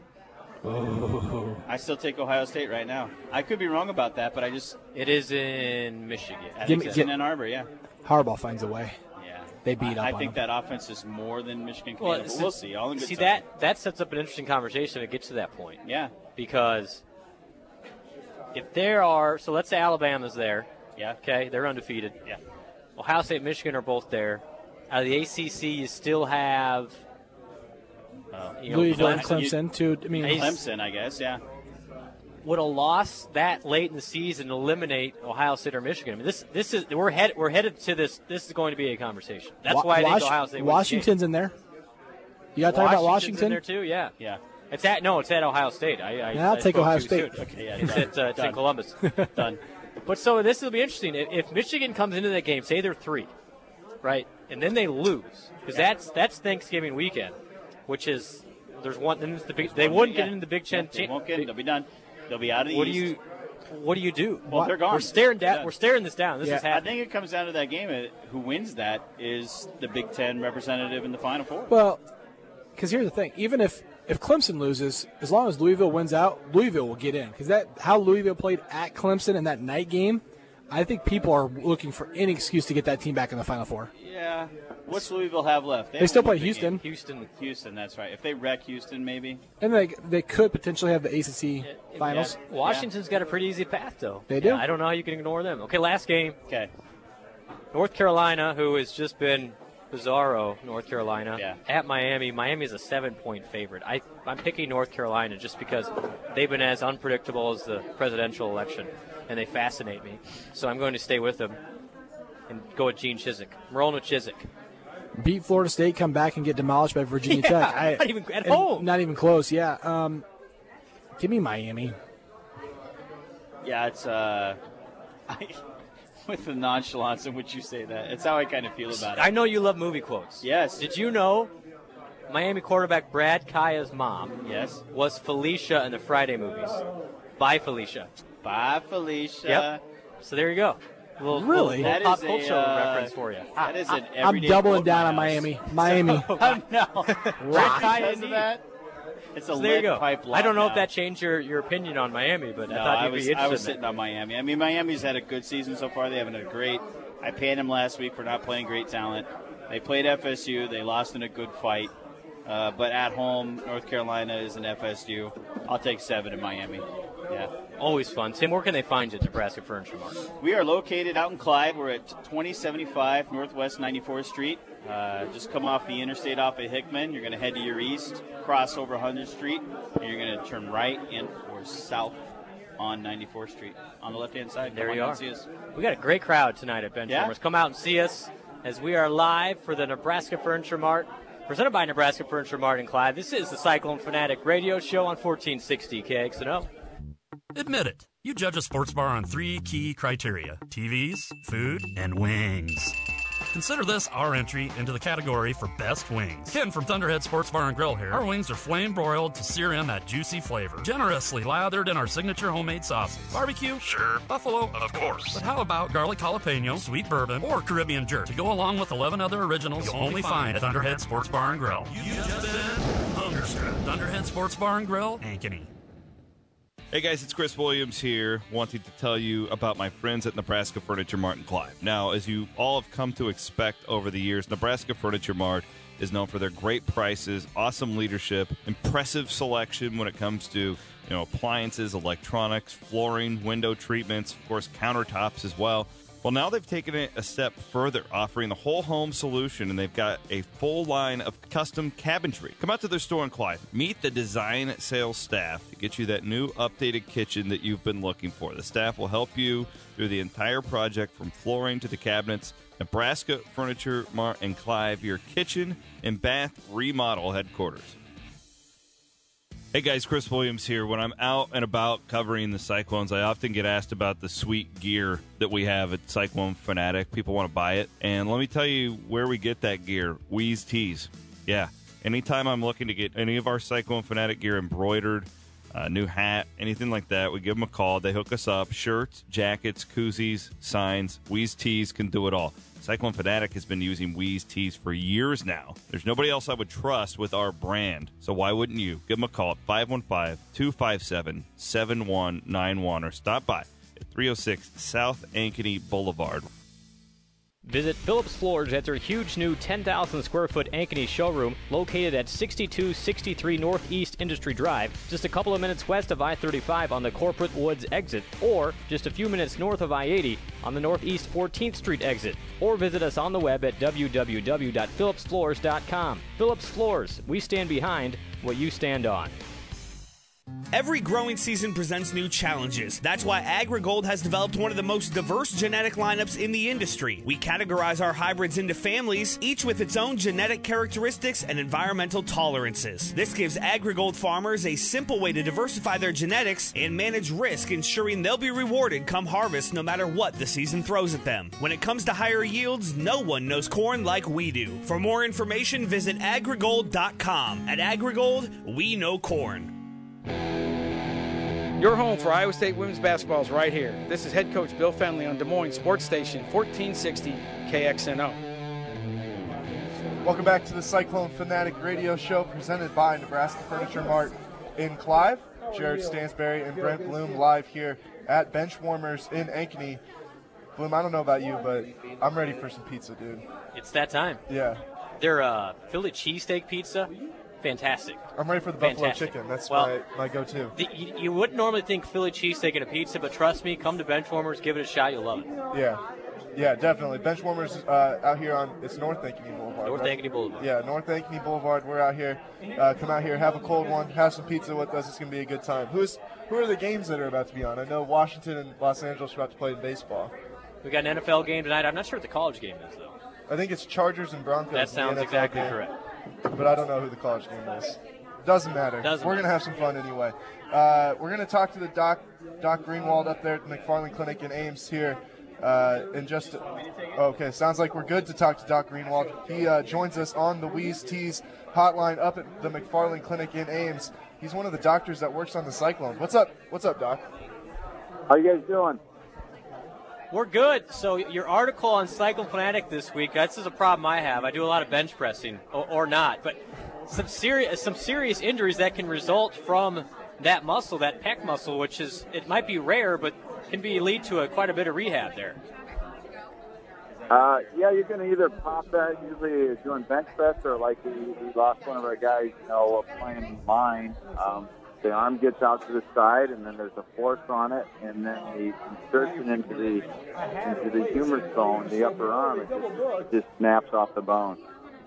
Oh. I still take Ohio State right now. I could be wrong about that, but It is in Michigan. I think it's in Ann Arbor, yeah. Harbaugh finds a way. Yeah. They beat up I on think them. that offense is more than Michigan can handle, but we'll see. All in good See, time. that sets up an interesting conversation if it gets to that point. Yeah. Because if there are – so let's say Alabama's there. Yeah. Okay, they're undefeated. Yeah. Ohio State and Michigan are both there. Out of the ACC, you still have Louisville and Clemson, too. I mean, Clemson, I guess, yeah. Would a loss that late in the season eliminate Ohio State or Michigan? I mean, this is we're headed to this. This is going to be a conversation. That's why I think Ohio State. Washington's in there. You got to talk about Washington in there too. Yeah. Yeah. It's at Ohio State. I'll take Ohio State. Okay, yeah, it's in Columbus. Done. But so this will be interesting. If Michigan comes into that game, say they're 3, right, and then they lose, because that's Thanksgiving weekend, which is there's one. Then it's the big. They wouldn't get into the Big Ten. They won't get in. They'll be done. They'll be out of the East. What do you do? Well, they're gone. We're staring this down. This is happening. I think it comes down to that game. Who wins that is the Big Ten representative in the Final Four. Well, because here's the thing. Even if Clemson loses, as long as Louisville wins out, Louisville will get in. Because how Louisville played at Clemson in that night game, I think people are looking for any excuse to get that team back in the Final Four. Yeah. What's Louisville have left? They still play Houston. Houston, that's right. If they wreck Houston, maybe. And they could potentially have the ACC finals. Yeah. Washington's got a pretty easy path, though. They do. I don't know how you can ignore them. Okay, last game. Okay. North Carolina, who has just been bizarro, North Carolina, at Miami. Miami is a 7-point favorite. I'm picking North Carolina just because they've been as unpredictable as the presidential election, and they fascinate me. So I'm going to stay with them and go with Gene Chizik. I'm rolling with Chizik. Beat Florida State, come back and get demolished by Virginia Tech. Not even at home. Not even close, yeah. Give me Miami. Yeah, it's with the nonchalance in which you say that. It's how I kind of feel about it. I know you love movie quotes. Yes. Did you know Miami quarterback Brad Kaya's mom was Felicia in the Friday movies? Bye, Felicia. Bye, Felicia. Yep. So there you go. Really? Little pop culture reference for you. That is an I'm doubling down on Miami. Miami. No. Brad Kaya that? It's a so there you go. pipeline. I don't know now. if that changed your opinion on Miami, but No, I thought you'd be interested. I was sitting on Miami. I mean, Miami's had a good season so far. They haven't had a great. I paid them last week for not playing great talent. They played FSU. They lost in a good fight. But at home, North Carolina is an FSU. I'll take 7 in Miami. Yeah. Always fun. Tim, where can they find you at Nebraska Furniture Mart? We are located out in Clyde. We're at 2075 Northwest 94th Street. Just come off the interstate off of Hickman. You're going to head to your east, cross over 100th Street, and you're going to turn right in or south on 94th Street on the left-hand side. There come you on are. and see us. We got a great crowd tonight at Benchwarmers. Come out and see us as we are live for the Nebraska Furniture Mart, presented by Nebraska Furniture Mart in Clyde. This is the Cyclone Fanatic Radio Show on 1460 KXNO. Admit it. You judge a sports bar on 3 key criteria: TVs, food, and wings. Consider this our entry into the category for best wings. Ken from Thunderhead Sports Bar and Grill here. Our wings are flame broiled to sear in that juicy flavor, generously lathered in our signature homemade sauces. Barbecue? Sure. Buffalo? Of course. But how about garlic jalapeno, sweet bourbon, or Caribbean jerk to go along with 11 other originals you'll only find at Thunderhead Sports Bar and Grill. You've just been Thunderstruck. Thunderhead Sports Bar and Grill, Ankeny. Hey guys, it's Chris Williams here, wanting to tell you about my friends at Nebraska Furniture Mart in Clyde. Now, as you all have come to expect over the years, Nebraska Furniture Mart is known for their great prices, awesome leadership, impressive selection when it comes to appliances, electronics, flooring, window treatments, of course, countertops as well. Well, now they've taken it a step further, offering the whole home solution, and they've got a full line of custom cabinetry. Come out to their store in Clyde. Meet the design sales staff to get you that new updated kitchen that you've been looking for. The staff will help you through the entire project, from flooring to the cabinets. Nebraska Furniture Mart in Clyde, your kitchen and bath remodel headquarters. Hey guys, Chris Williams here. When I'm out and about covering the Cyclones, I often get asked about the sweet gear that we have at Cyclone Fanatic. People want to buy it. And let me tell you where we get that gear. Weeze Tees. Yeah. Anytime I'm looking to get any of our Cyclone Fanatic gear embroidered, new hat, anything like that, we give them a call. They hook us up. Shirts, jackets, koozies, signs. Weeze Tees can do it all. Cyclone Fanatic has been using Weeze Tees for years now. There's nobody else I would trust with our brand. So why wouldn't you? Give them a call at 515-257-7191 or stop by at 306 South Ankeny Boulevard. Visit Phillips Floors at their huge new 10,000 square foot Ankeny showroom located at 6263 Northeast Industry Drive, just a couple of minutes west of I-35 on the Corporate Woods exit, or just a few minutes north of I-80 on the Northeast 14th Street exit. Or visit us on the web at www.phillipsfloors.com. Phillips Floors, we stand behind what you stand on. Every growing season presents new challenges. That's why AgriGold has developed one of the most diverse genetic lineups in the industry. We categorize our hybrids into families, each with its own genetic characteristics and environmental tolerances. This gives AgriGold farmers a simple way to diversify their genetics and manage risk, ensuring they'll be rewarded come harvest no matter what the season throws at them. When it comes to higher yields, no one knows corn like we do. For more information, visit agrigold.com. At AgriGold, we know corn. Your home for Iowa State women's basketball is right here. This is head coach Bill Fenley on Des Moines Sports Station 1460 KXNO. Welcome back to the Cyclone Fanatic Radio Show presented by Nebraska Furniture Mart in Clive. Jared Stansberry and Brent Bloom live here at Benchwarmers in Ankeny. Bloom, I don't know about you, but I'm ready for some pizza, dude. It's that time. Yeah. Their Philly cheesesteak pizza, fantastic. I'm ready for the buffalo chicken. That's my go-to. You wouldn't normally think Philly cheesesteak and a pizza, but trust me, come to Benchwarmers, give it a shot, you'll love it. Yeah, definitely. Benchwarmers out here on, it's North Ankeny Boulevard. Ankeny Boulevard. Yeah, North Ankeny Boulevard. We're out here. Come out here, have a cold one, have some pizza with us. It's going to be a good time. Who are the games that are about to be on? I know Washington and Los Angeles are about to play in baseball. We got an NFL game tonight. I'm not sure what the college game is, though. I think it's Chargers and Broncos. That sounds exactly correct. But I don't know who the college game is. Doesn't matter. We're going to have some fun anyway. We're going to talk to the Doc Greenwald up there at the McFarland Clinic in Ames here in just okay, sounds like we're good to talk to Doc Greenwald. He joins us on the Weeze Tees hotline up at the McFarland Clinic in Ames. He's one of the doctors that works on the Cyclones. What's up, Doc? How you guys doing? We're good. So your article on Cyclone Fanatic this week, this is a problem I have. I do a lot of bench pressing, or not, but some serious injuries that can result from that muscle, that pec muscle, which is, it might be rare, but can lead to quite a bit of rehab there. Yeah, you're going to either pop that, usually doing bench press, or like we lost one of our guys, playing line. The arm gets out to the side, and then there's a force on it, and then the insertion into the humerus bone, the upper arm, it just snaps off the bone.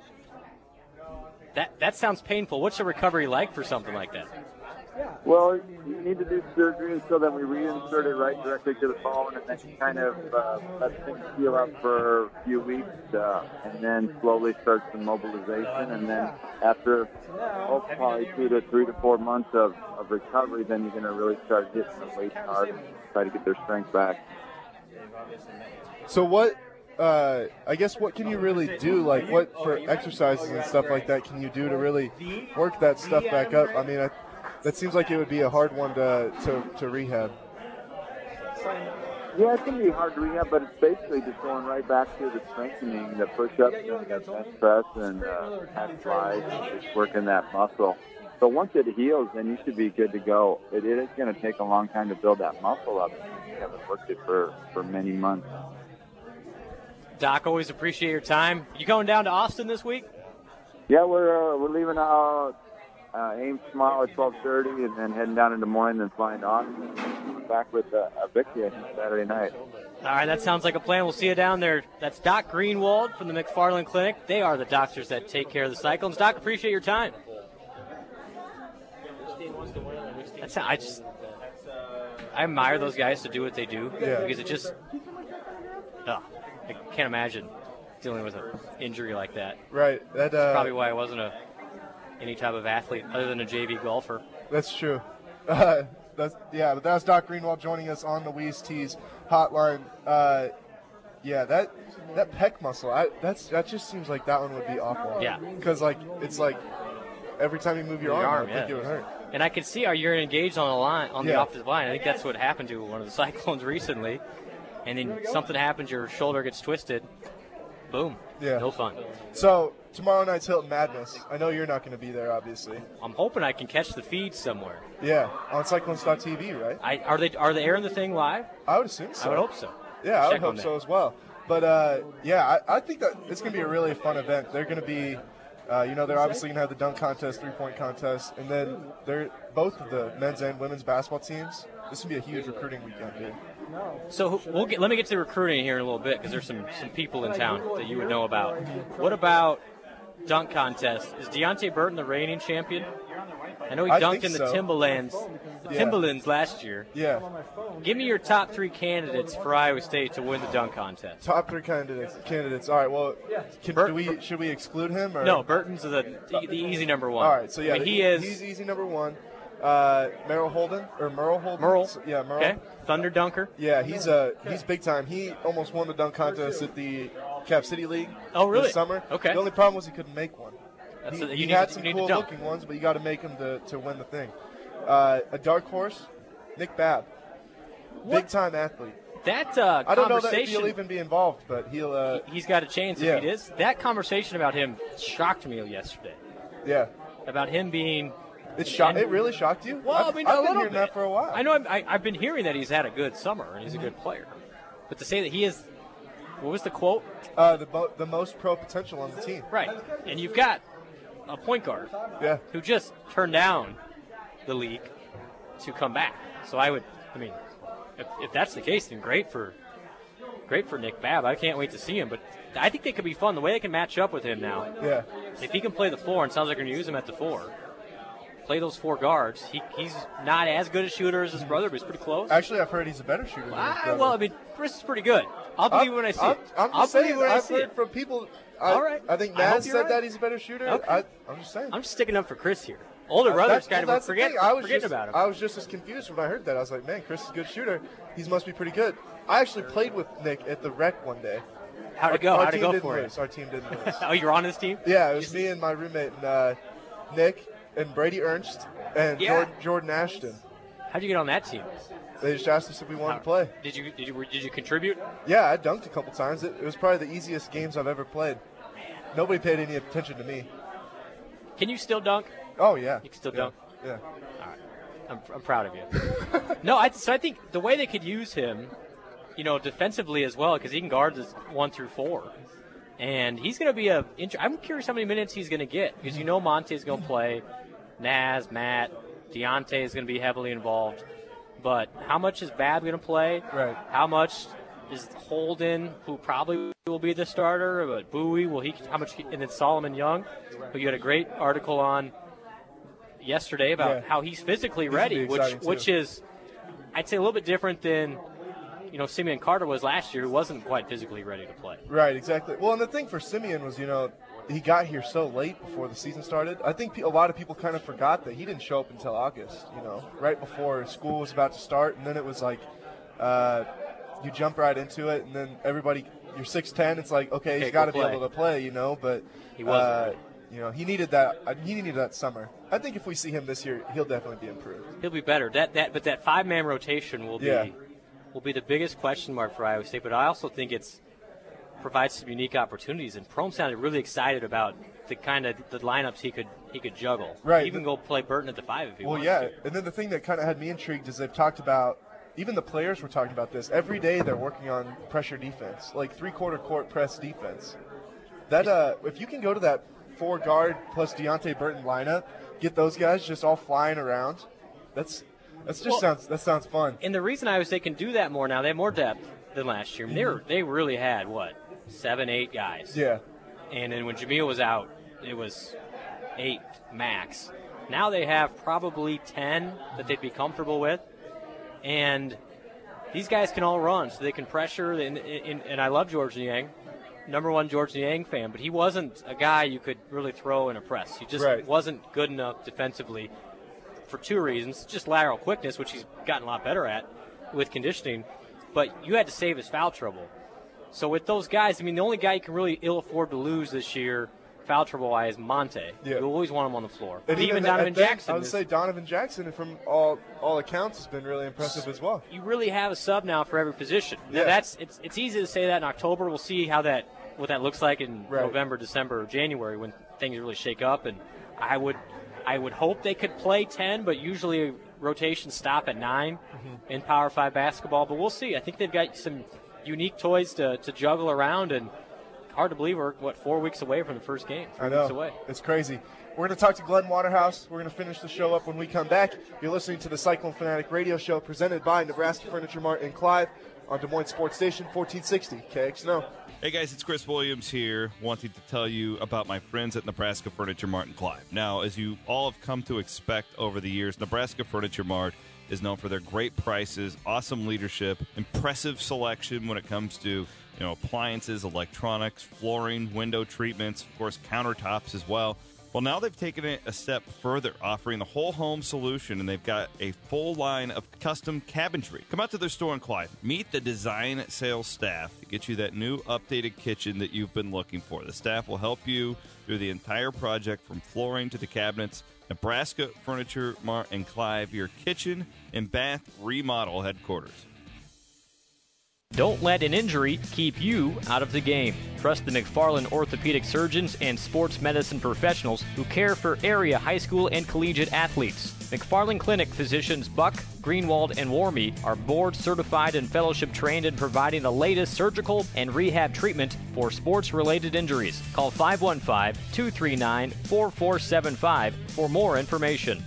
That sounds painful. What's the recovery like for something like that? Well, you need to do surgery so that we reinsert it right directly to the bone, and then you kind of let things heal up for a few weeks, and then slowly start some mobilization, and then after probably 2 to 3 to 4 months of recovery, then you're going to really start hitting the weight hard and try to get their strength back. So what can you really do? Like, what for exercises and stuff like that can you do to really work that stuff back up? I mean, that seems like it would be a hard one to rehab. Yeah, it's going to be hard to rehab, but it's basically just going right back to the strengthening, the push-ups, and the bench press, and hack flies, and just working that muscle. So once it heals, then you should be good to go. It is going to take a long time to build that muscle up. You haven't worked it for many months. Doc, always appreciate your time. You going down to Austin this week? Yeah, we're leaving out Ames tomorrow at 12:30, and then heading down to Des Moines and flying to Austin. Back with Victory, I think, Saturday night. All right, that sounds like a plan. We'll see you down there. That's Doc Greenwald from the McFarland Clinic. They are the doctors that take care of the Cyclones. Doc, appreciate your time. I admire those guys to do what they do, because it just, I can't imagine dealing with an injury like that. Right. That's probably why I wasn't any type of athlete other than a JV golfer. That's true. But that's Doc Greenwald joining us on the Weeze Tees hotline. That pec muscle, that just seems like that one would be awful. Yeah. Because it's like every time you move your arm, I think it would hurt. And I can see how you're engaged on the line, on the Yeah. offensive line. I think that's what happened to one of the Cyclones recently. And then something happens, your shoulder gets twisted. Boom. Yeah. No fun. So tomorrow night's Hilton Madness. I know you're not going to be there, obviously. I'm hoping I can catch the feed somewhere. Yeah, on Cyclones.tv, right? Are they airing the thing live? I would assume so. I would hope so. Yeah, I would Check on hope that. so as well. But, I think that it's going to be a really fun event. They're going to be, they're obviously going to have the dunk contest, three-point contest, and then they're both of the men's and women's basketball teams. This will be a huge recruiting weekend, dude. So let me get to the recruiting here in a little bit because there's some people in town that you would know about. What about dunk contest? Is Deontay Burton the reigning champion? I know he dunked in the Timberlands last year. Yeah. Give me your top 3 candidates for Iowa State to win the dunk contest. Top 3 candidates. All right. Well, should we exclude him? Or? No, Burton's the easy number 1. All right. So yeah, he's easy number 1. Merle Holden. Merle. Yeah, Merle. Okay. Thunder dunker. Yeah, he's big time. He almost won the dunk contest at the Cap City League. Oh, really? This summer. Okay. The only problem was he couldn't make one. He had some cool cool-looking ones, but you got to make them to win the thing. A dark horse, Nick Babb, big-time athlete. That I don't know that conversation. he'll even be involved, but he'll. He's got a chance if he is. That conversation about him shocked me yesterday. Yeah. About him being. It really shocked you? Well, I've been hearing that for a while. I know. I've been hearing that he's had a good summer and he's a good player, but to say that he is. What was the quote? The most pro potential on the team. Right, and you've got a point guard. Yeah. Who just turned down the league to come back. So if that's the case, then great for Nick Babb. I can't wait to see him. But I think they could be fun. The way they can match up with him now. Yeah. If he can play the 4, and it sounds like they're going to use him at the 4. Play those 4 guards. He's not as good a shooter as his brother, but he's pretty close. Actually, I've heard he's a better shooter than his brother. Chris is pretty good. I'll believe when I see it. I've heard from people. All right. I think Naz said that he's a better shooter. Okay. I'm just saying. I'm just sticking up for Chris here. Older brothers kind of forgetting about him. I was just as confused when I heard that. I was like, man, Chris is a good shooter. He must be pretty good. I actually played with Nick at the rec one day. How'd it go? How'd it go for you? Our team didn't race. Oh, you're on his team? Yeah, it was me and my roommate, and Nick and Brady Ernst and Jordan Ashton. How'd you get on that team? They just asked us if we wanted to play. Did you contribute? Yeah, I dunked a couple times. It was probably the easiest games I've ever played. Nobody paid any attention to me. Can you still dunk? Oh yeah. You can still dunk? Yeah. All right. I'm proud of you. No, I think the way they could use him, defensively as well, because he can guard this 1 through 4. And he's going to be I'm curious how many minutes he's going to get, because Monte's going to play. Naz, Matt, Deontay is going to be heavily involved. But how much is Babb going to play? Right. How much is Holden, who probably will be the starter? But Bowie, how much? And then Solomon Young, who you had a great article on yesterday about how he's physically ready, which is, I'd say, a little bit different than Simeon Carter was last year, who wasn't quite physically ready to play. Right, exactly. Well, and the thing for Simeon was, he got here so late before the season started. I think a lot of people kind of forgot that he didn't show up until August, right before school was about to start. And then it was like you jump right into it, and then everybody, you're 6'10", it's like, okay, he's got to be able to play, but he wasn't. He needed that. He needed that summer. I think if we see him this year, he'll definitely be improved. He'll be better. But that 5-man rotation will be the biggest question mark for Iowa State. But I also think provides some unique opportunities. And Prohm sounded really excited about the lineups he could juggle. Right. Even go play Burton at the 5 if he wants to. to. And then the thing that kind of had me intrigued is they've talked about, even the players were talking about this. Every day they're working on pressure defense, like three-quarter court press defense. That if you can go to that 4-guard plus Deontay Burton lineup, get those guys just all flying around, that sounds fun. And the reason Iowa State can do that more now, they have more depth than last year. They really had 7, 8 guys. Yeah. And then when Jamil was out, it was 8 max. Now they have probably 10 that they'd be comfortable with. And these guys can all run, so they can pressure. And I love George Niang, number 1 George Niang fan, but he wasn't a guy you could really throw in a press. He just wasn't good enough defensively. for two reasons. Just lateral quickness, which he's gotten a lot better at with conditioning, but you had to save his foul trouble. So with those guys, I mean, the only guy you can really ill afford to lose this year, foul trouble-wise, is Monte. Yeah. You always want him on the floor. And even Donovan Jackson. I would say Donovan Jackson, from all accounts, has been really impressive as well. You really have a sub now for every position. Yeah. Now it's easy to say that in October. We'll see what that looks like in November, December, or January when things really shake up. And I would hope they could play 10, but usually rotations stop at 9 in Power 5 basketball. But we'll see. I think they've got some unique toys to juggle around, and hard to believe we're 4 weeks away from the first game. 3 weeks away. It's crazy. We're going to talk to Glenn Waterhouse. We're going to finish the show up when we come back. You're listening to the Cyclone Fanatic Radio Show presented by Nebraska Furniture Mart in Clive on Des Moines Sports Station 1460 KXNO. Hey guys, it's Chris Williams here, wanting to tell you about my friends at Nebraska Furniture Mart in Clive. Now, as you all have come to expect over the years, Nebraska Furniture Mart is known for their great prices, awesome leadership, impressive selection when it comes to appliances, electronics, flooring, window treatments, of course, countertops as well. Well, now they've taken it a step further, offering the whole home solution, and they've got a full line of custom cabinetry. Come out to their store in Clive. Meet the design sales staff to get you that new updated kitchen that you've been looking for. The staff will help you through the entire project from flooring to the cabinets. Nebraska Furniture Mart in Clive, your kitchen and bath remodel headquarters. Don't let an injury keep you out of the game. Trust the McFarland orthopedic surgeons and sports medicine professionals who care for area high school and collegiate athletes. McFarland Clinic physicians Buck, Greenwald, and Warmy are board certified and fellowship trained in providing the latest surgical and rehab treatment for sports-related injuries. Call 515-239-4475 for more information.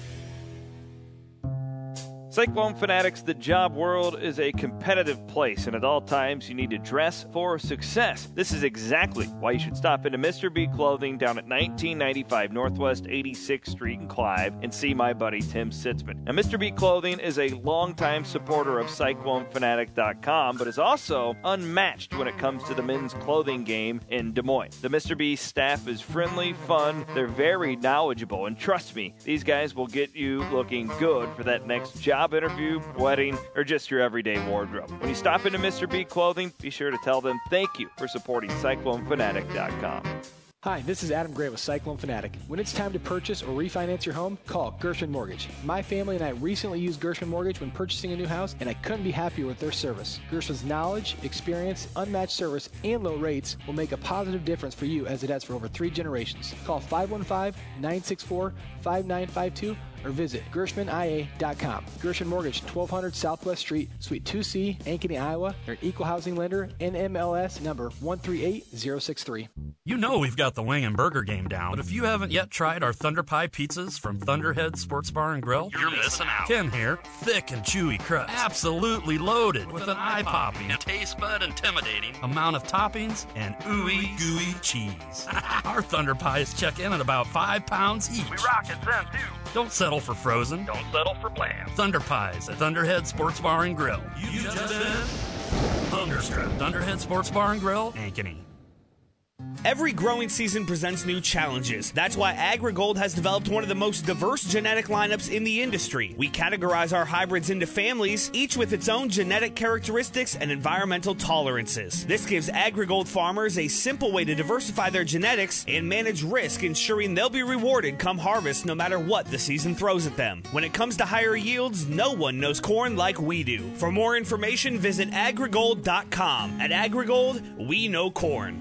Cyclone Fanatics, the job world is a competitive place, and at all times you need to dress for success. This is exactly why you should stop into Mr. B Clothing down at 1995 Northwest 86th Street in Clive and see my buddy Tim Sitzman. Now, Mr. B Clothing is a longtime supporter of CycloneFanatic.com, but is also unmatched when it comes to the men's clothing game in Des Moines. The Mr. B staff is friendly, fun, they're very knowledgeable, and trust me, these guys will get you looking good for that next job interview, wedding, or just your everyday wardrobe. When you stop into Mr. B Clothing, be sure to tell them thank you for supporting CycloneFanatic.com. Hi, this is Adam Gray with Cyclone Fanatic. When it's time to purchase or refinance your home, call Gershman Mortgage. My family and I recently used Gershman Mortgage when purchasing a new house, and I couldn't be happier with their service. Gershman's knowledge, experience, unmatched service, and low rates will make a positive difference for you as it has for over 3 generations. Call 515-964-5952 or visit GershmanIA.com. Gershman Mortgage, 1200 Southwest Street, Suite 2C, Ankeny, Iowa. They're an equal housing lender, NMLS number 138063. You know we've got the wing and burger game down, but if you haven't yet tried our Thunder Pie pizzas from Thunderhead Sports Bar and Grill, you're missing out. Ken here. Thick and chewy crust, absolutely loaded with an eye-popping, taste bud intimidating amount of toppings and ooey gooey cheese. Our Thunder Pies check in at about 5 pounds each. We rock it then too. Don't settle for frozen. Don't settle for bland. Thunder Pies at Thunderhead Sports Bar and Grill. You just been thunderstruck. Thunderhead Sports Bar and Grill, Ankeny. Every growing season presents new challenges. That's why AgriGold has developed one of the most diverse genetic lineups in the industry. We categorize our hybrids into families, each with its own genetic characteristics and environmental tolerances. This gives AgriGold farmers a simple way to diversify their genetics and manage risk, ensuring they'll be rewarded come harvest no matter what the season throws at them. When it comes to higher yields, no one knows corn like we do. For more information, visit agrigold.com. At AgriGold, we know corn.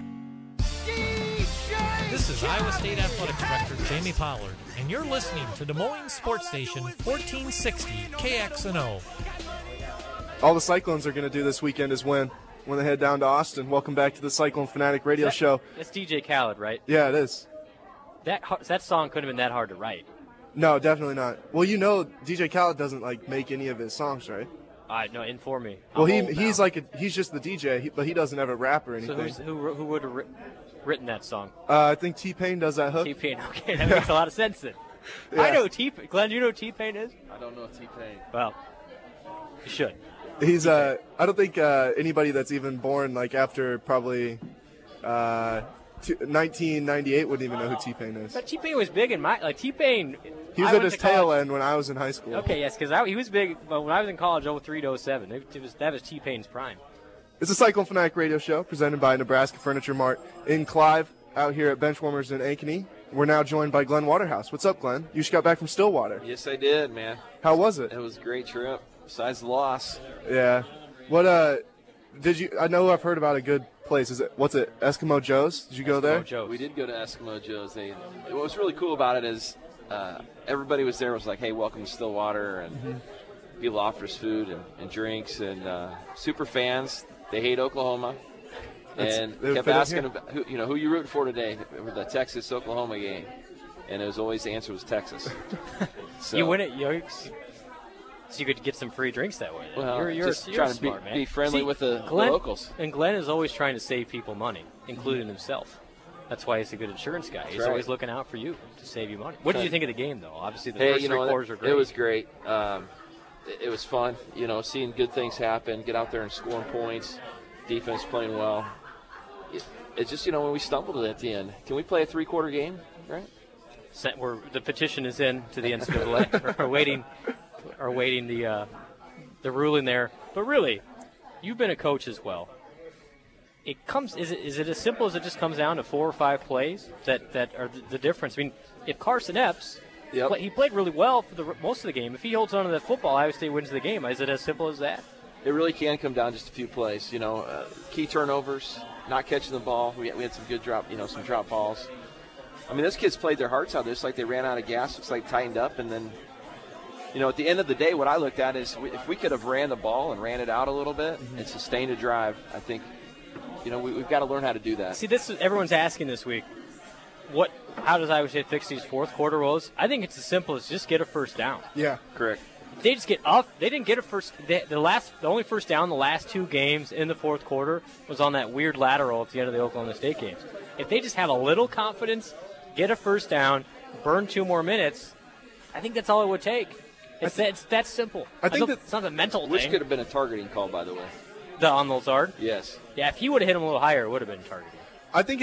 This is Iowa State Athletics Director Jamie Pollard, and you're listening to Des Moines Sports Station 1460 KXNO. All the Cyclones are going to do this weekend is win when they head down to Austin. Welcome back to the Cyclone Fanatic Radio Show. That's DJ Khaled, right? Yeah, it is. That song couldn't have been that hard to write. No, definitely not. Well, you know, DJ Khaled doesn't make any of his songs, right? No, inform me. Well, he's just the DJ, but he doesn't have a rap or anything. So who would have written that song? I think T-Pain does that hook. T-Pain, okay, that makes a lot of sense then. Yeah. I know T-Pain. Glenn, do you know who T-Pain is? I don't know T-Pain. Well, you should. He's I don't think anybody that's even born after probably 1998 wouldn't even know who T-Pain is. But T-Pain was big in T-Pain. He was at his tail end when I was in high school. Okay, yes, because he was big, but when I was in college, 03 to 07, that was T-Pain's prime. It's a Cyclone Fanatic radio show presented by Nebraska Furniture Mart in Clive, out here at Benchwarmers in Ankeny. We're now joined by Glenn Waterhouse. What's up, Glenn? You just got back from Stillwater. Yes, I did, man. How was it? It was a great trip, besides the loss. Yeah. What, did you, I know I've heard about a good place. What's it, Eskimo Joe's? Did you go there? Joe's. We did go to Eskimo Joe's. What was really cool about it is everybody was there was like, hey, welcome to Stillwater, and people offered us food and drinks, and super fans. They hate Oklahoma. And kept asking about who you rooting for today for the Texas-Oklahoma game. And it was always the answer was Texas. So, you win it, so you could get some free drinks that way. Well, you're trying smart, to be friendly with the locals. And Glenn is always trying to save people money, including himself. That's why he's a good insurance guy. He's always looking out for you to save you money. What did you think of the game, though? Obviously, the first 3 quarters were great. It was great. It was fun, seeing good things happen, get out there and scoring points, defense playing well. It's just, when we stumbled at the end. Can we play a 3-quarter game, right? The petition is in to the NCAA. are waiting the ruling there. But really, you've been a coach as well. Is it as simple as it just comes down to 4 or 5 plays that are the difference? I mean, if Carson Epps, he played really well for most of the game. If he holds on to that football, Iowa State wins the game. Is it as simple as that? It really can come down to just a few plays. Key turnovers, not catching the ball. We had some good some drop balls. I mean, those kids played their hearts out. It's like they ran out of gas. It's like tightened up. And then, at the end of the day, what I looked at is if we could have ran the ball and ran it out a little bit and sustained a drive, I think, we've got to learn how to do that. See, everyone's asking this week, how does Iowa State fix these fourth quarter woes? I think it's as simple as just get a first down. Yeah. Correct. They just get up. They didn't get a first. The only first down the last 2 games in the fourth quarter was on that weird lateral at the end of the Oklahoma State games. If they just have a little confidence, get a first down, burn 2 more minutes, I think that's all it would take. It's that simple. I think it's not a mental thing. Which could have been a targeting call, by the way. On Lazard? Yes. Yeah, if he would have hit him a little higher, it would have been targeting. I think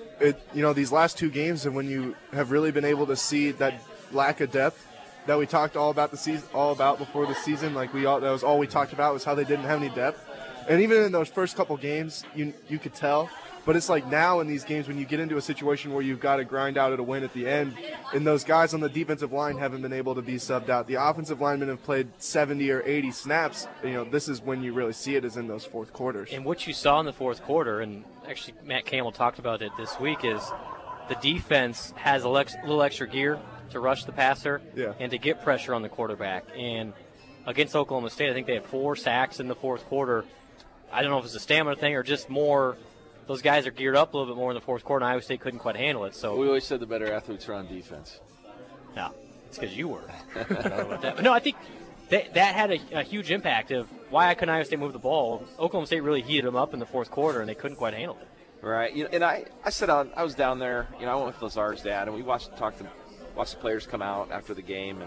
these last 2 games, and when you have really been able to see that lack of depth that we talked all about before the season, that was all we talked about was how they didn't have any depth. And even in those first couple games, you could tell. But it's like now in these games when you get into a situation where you've got to grind out a win at the end, and those guys on the defensive line haven't been able to be subbed out. The offensive linemen have played 70 or 80 snaps. This is when you really see it, is in those fourth quarters. And what you saw in the fourth quarter, and actually Matt Campbell talked about it this week, is the defense has a little extra gear to rush the passer and to get pressure on the quarterback. And against Oklahoma State, I think they had 4 sacks in the fourth quarter. I don't know if it's a stamina thing or just more. Those guys are geared up a little bit more in the fourth quarter, and Iowa State couldn't quite handle it. So we always said the better athletes are on defense. No, it's because you were. I don't know about that. But no, I think that had a huge impact of why couldn't Iowa State move the ball. Oklahoma State really heated them up in the fourth quarter, and they couldn't quite handle it. Right. And I I was down there. I went with Lazard's dad, and we watched the players come out after the game,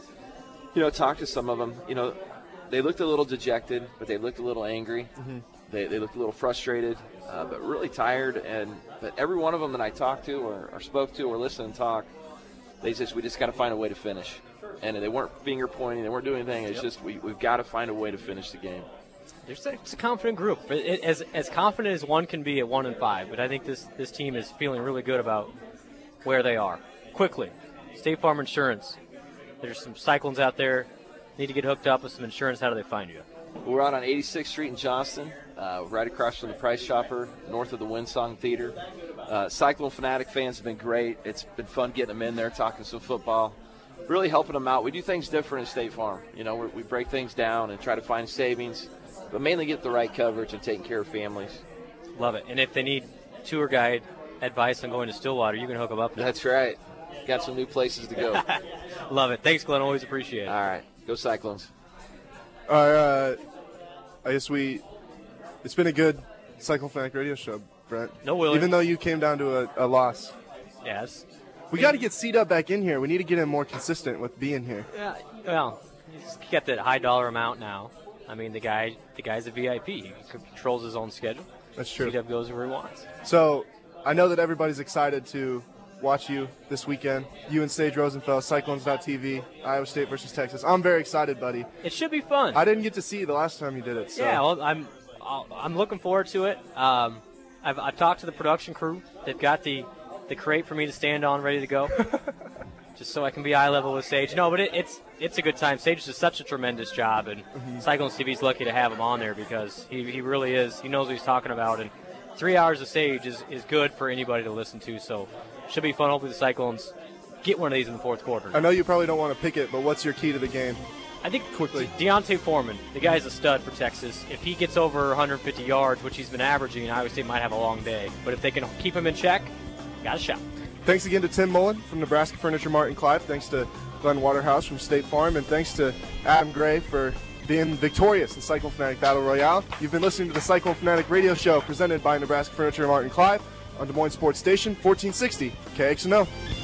and talked to some of them. They looked a little dejected, but they looked a little angry. Mm-hmm. They looked a little frustrated, but really tired. But every one of them that I talked to or spoke to or listened and talked, we just got to find a way to finish. And they weren't finger pointing, they weren't doing anything. It's just we've got to find a way to finish the game. It's a confident group, as confident as one can be at 1-5. But I think this team is feeling really good about where they are. Quickly, State Farm Insurance. There's some Cyclones out there. Need to get hooked up with some insurance. How do they find you? We're out on 86th Street in Johnston, right across from the Price Chopper, north of the Windsong Theater. Cyclone Fanatic fans have been great. It's been fun getting them in there, talking some football, really helping them out. We do things different at State Farm. We break things down and try to find savings, but mainly get the right coverage and taking care of families. Love it. And if they need tour guide advice on going to Stillwater, you can hook them up now. That's right. Got some new places to go. Love it. Thanks, Glenn. Always appreciate it. All right. Go Cyclones. I guess it's been a good Cyclone Fanatic radio show, Brent. No, Willie. Even though you came down to a loss. Yes. We got to get C-Dub back in here. We need to get him more consistent with being here. Yeah. Well, he's got that high dollar amount now. I mean, the guy's a VIP. He controls his own schedule. That's true. C-Dub goes where he wants. So I know that everybody's excited to watch you this weekend. You and Sage Rosenfeld, Cyclones.tv, Iowa State versus Texas. I'm very excited, buddy. It should be fun. I didn't get to see you the last time you did it. So. Yeah, well, I'm looking forward to it. I've talked to the production crew. They've got the crate for me to stand on, ready to go, just so I can be eye level with Sage. No, but it's a good time. Sage does such a tremendous job, and Cyclones TV's lucky to have him on there because he really is. He knows what he's talking about, and 3 hours of Sage is good for anybody to listen to. So should be fun. Hopefully the Cyclones get one of these in the fourth quarter. I know you probably don't want to pick it, but what's your key to the game? I think quickly. Deontay Foreman, the guy's a stud for Texas. If he gets over 150 yards, which he's been averaging, Iowa State might have a long day. But if they can keep him in check, got a shot. Thanks again to Tim Mullen from Nebraska Furniture Mart in Clive. Thanks to Glenn Waterhouse from State Farm. And thanks to Adam Gray for being victorious in Cyclone Fanatic Battle Royale. You've been listening to the Cyclone Fanatic Radio Show presented by Nebraska Furniture Mart in Clive on Des Moines Sports Station, 1460 KXNO.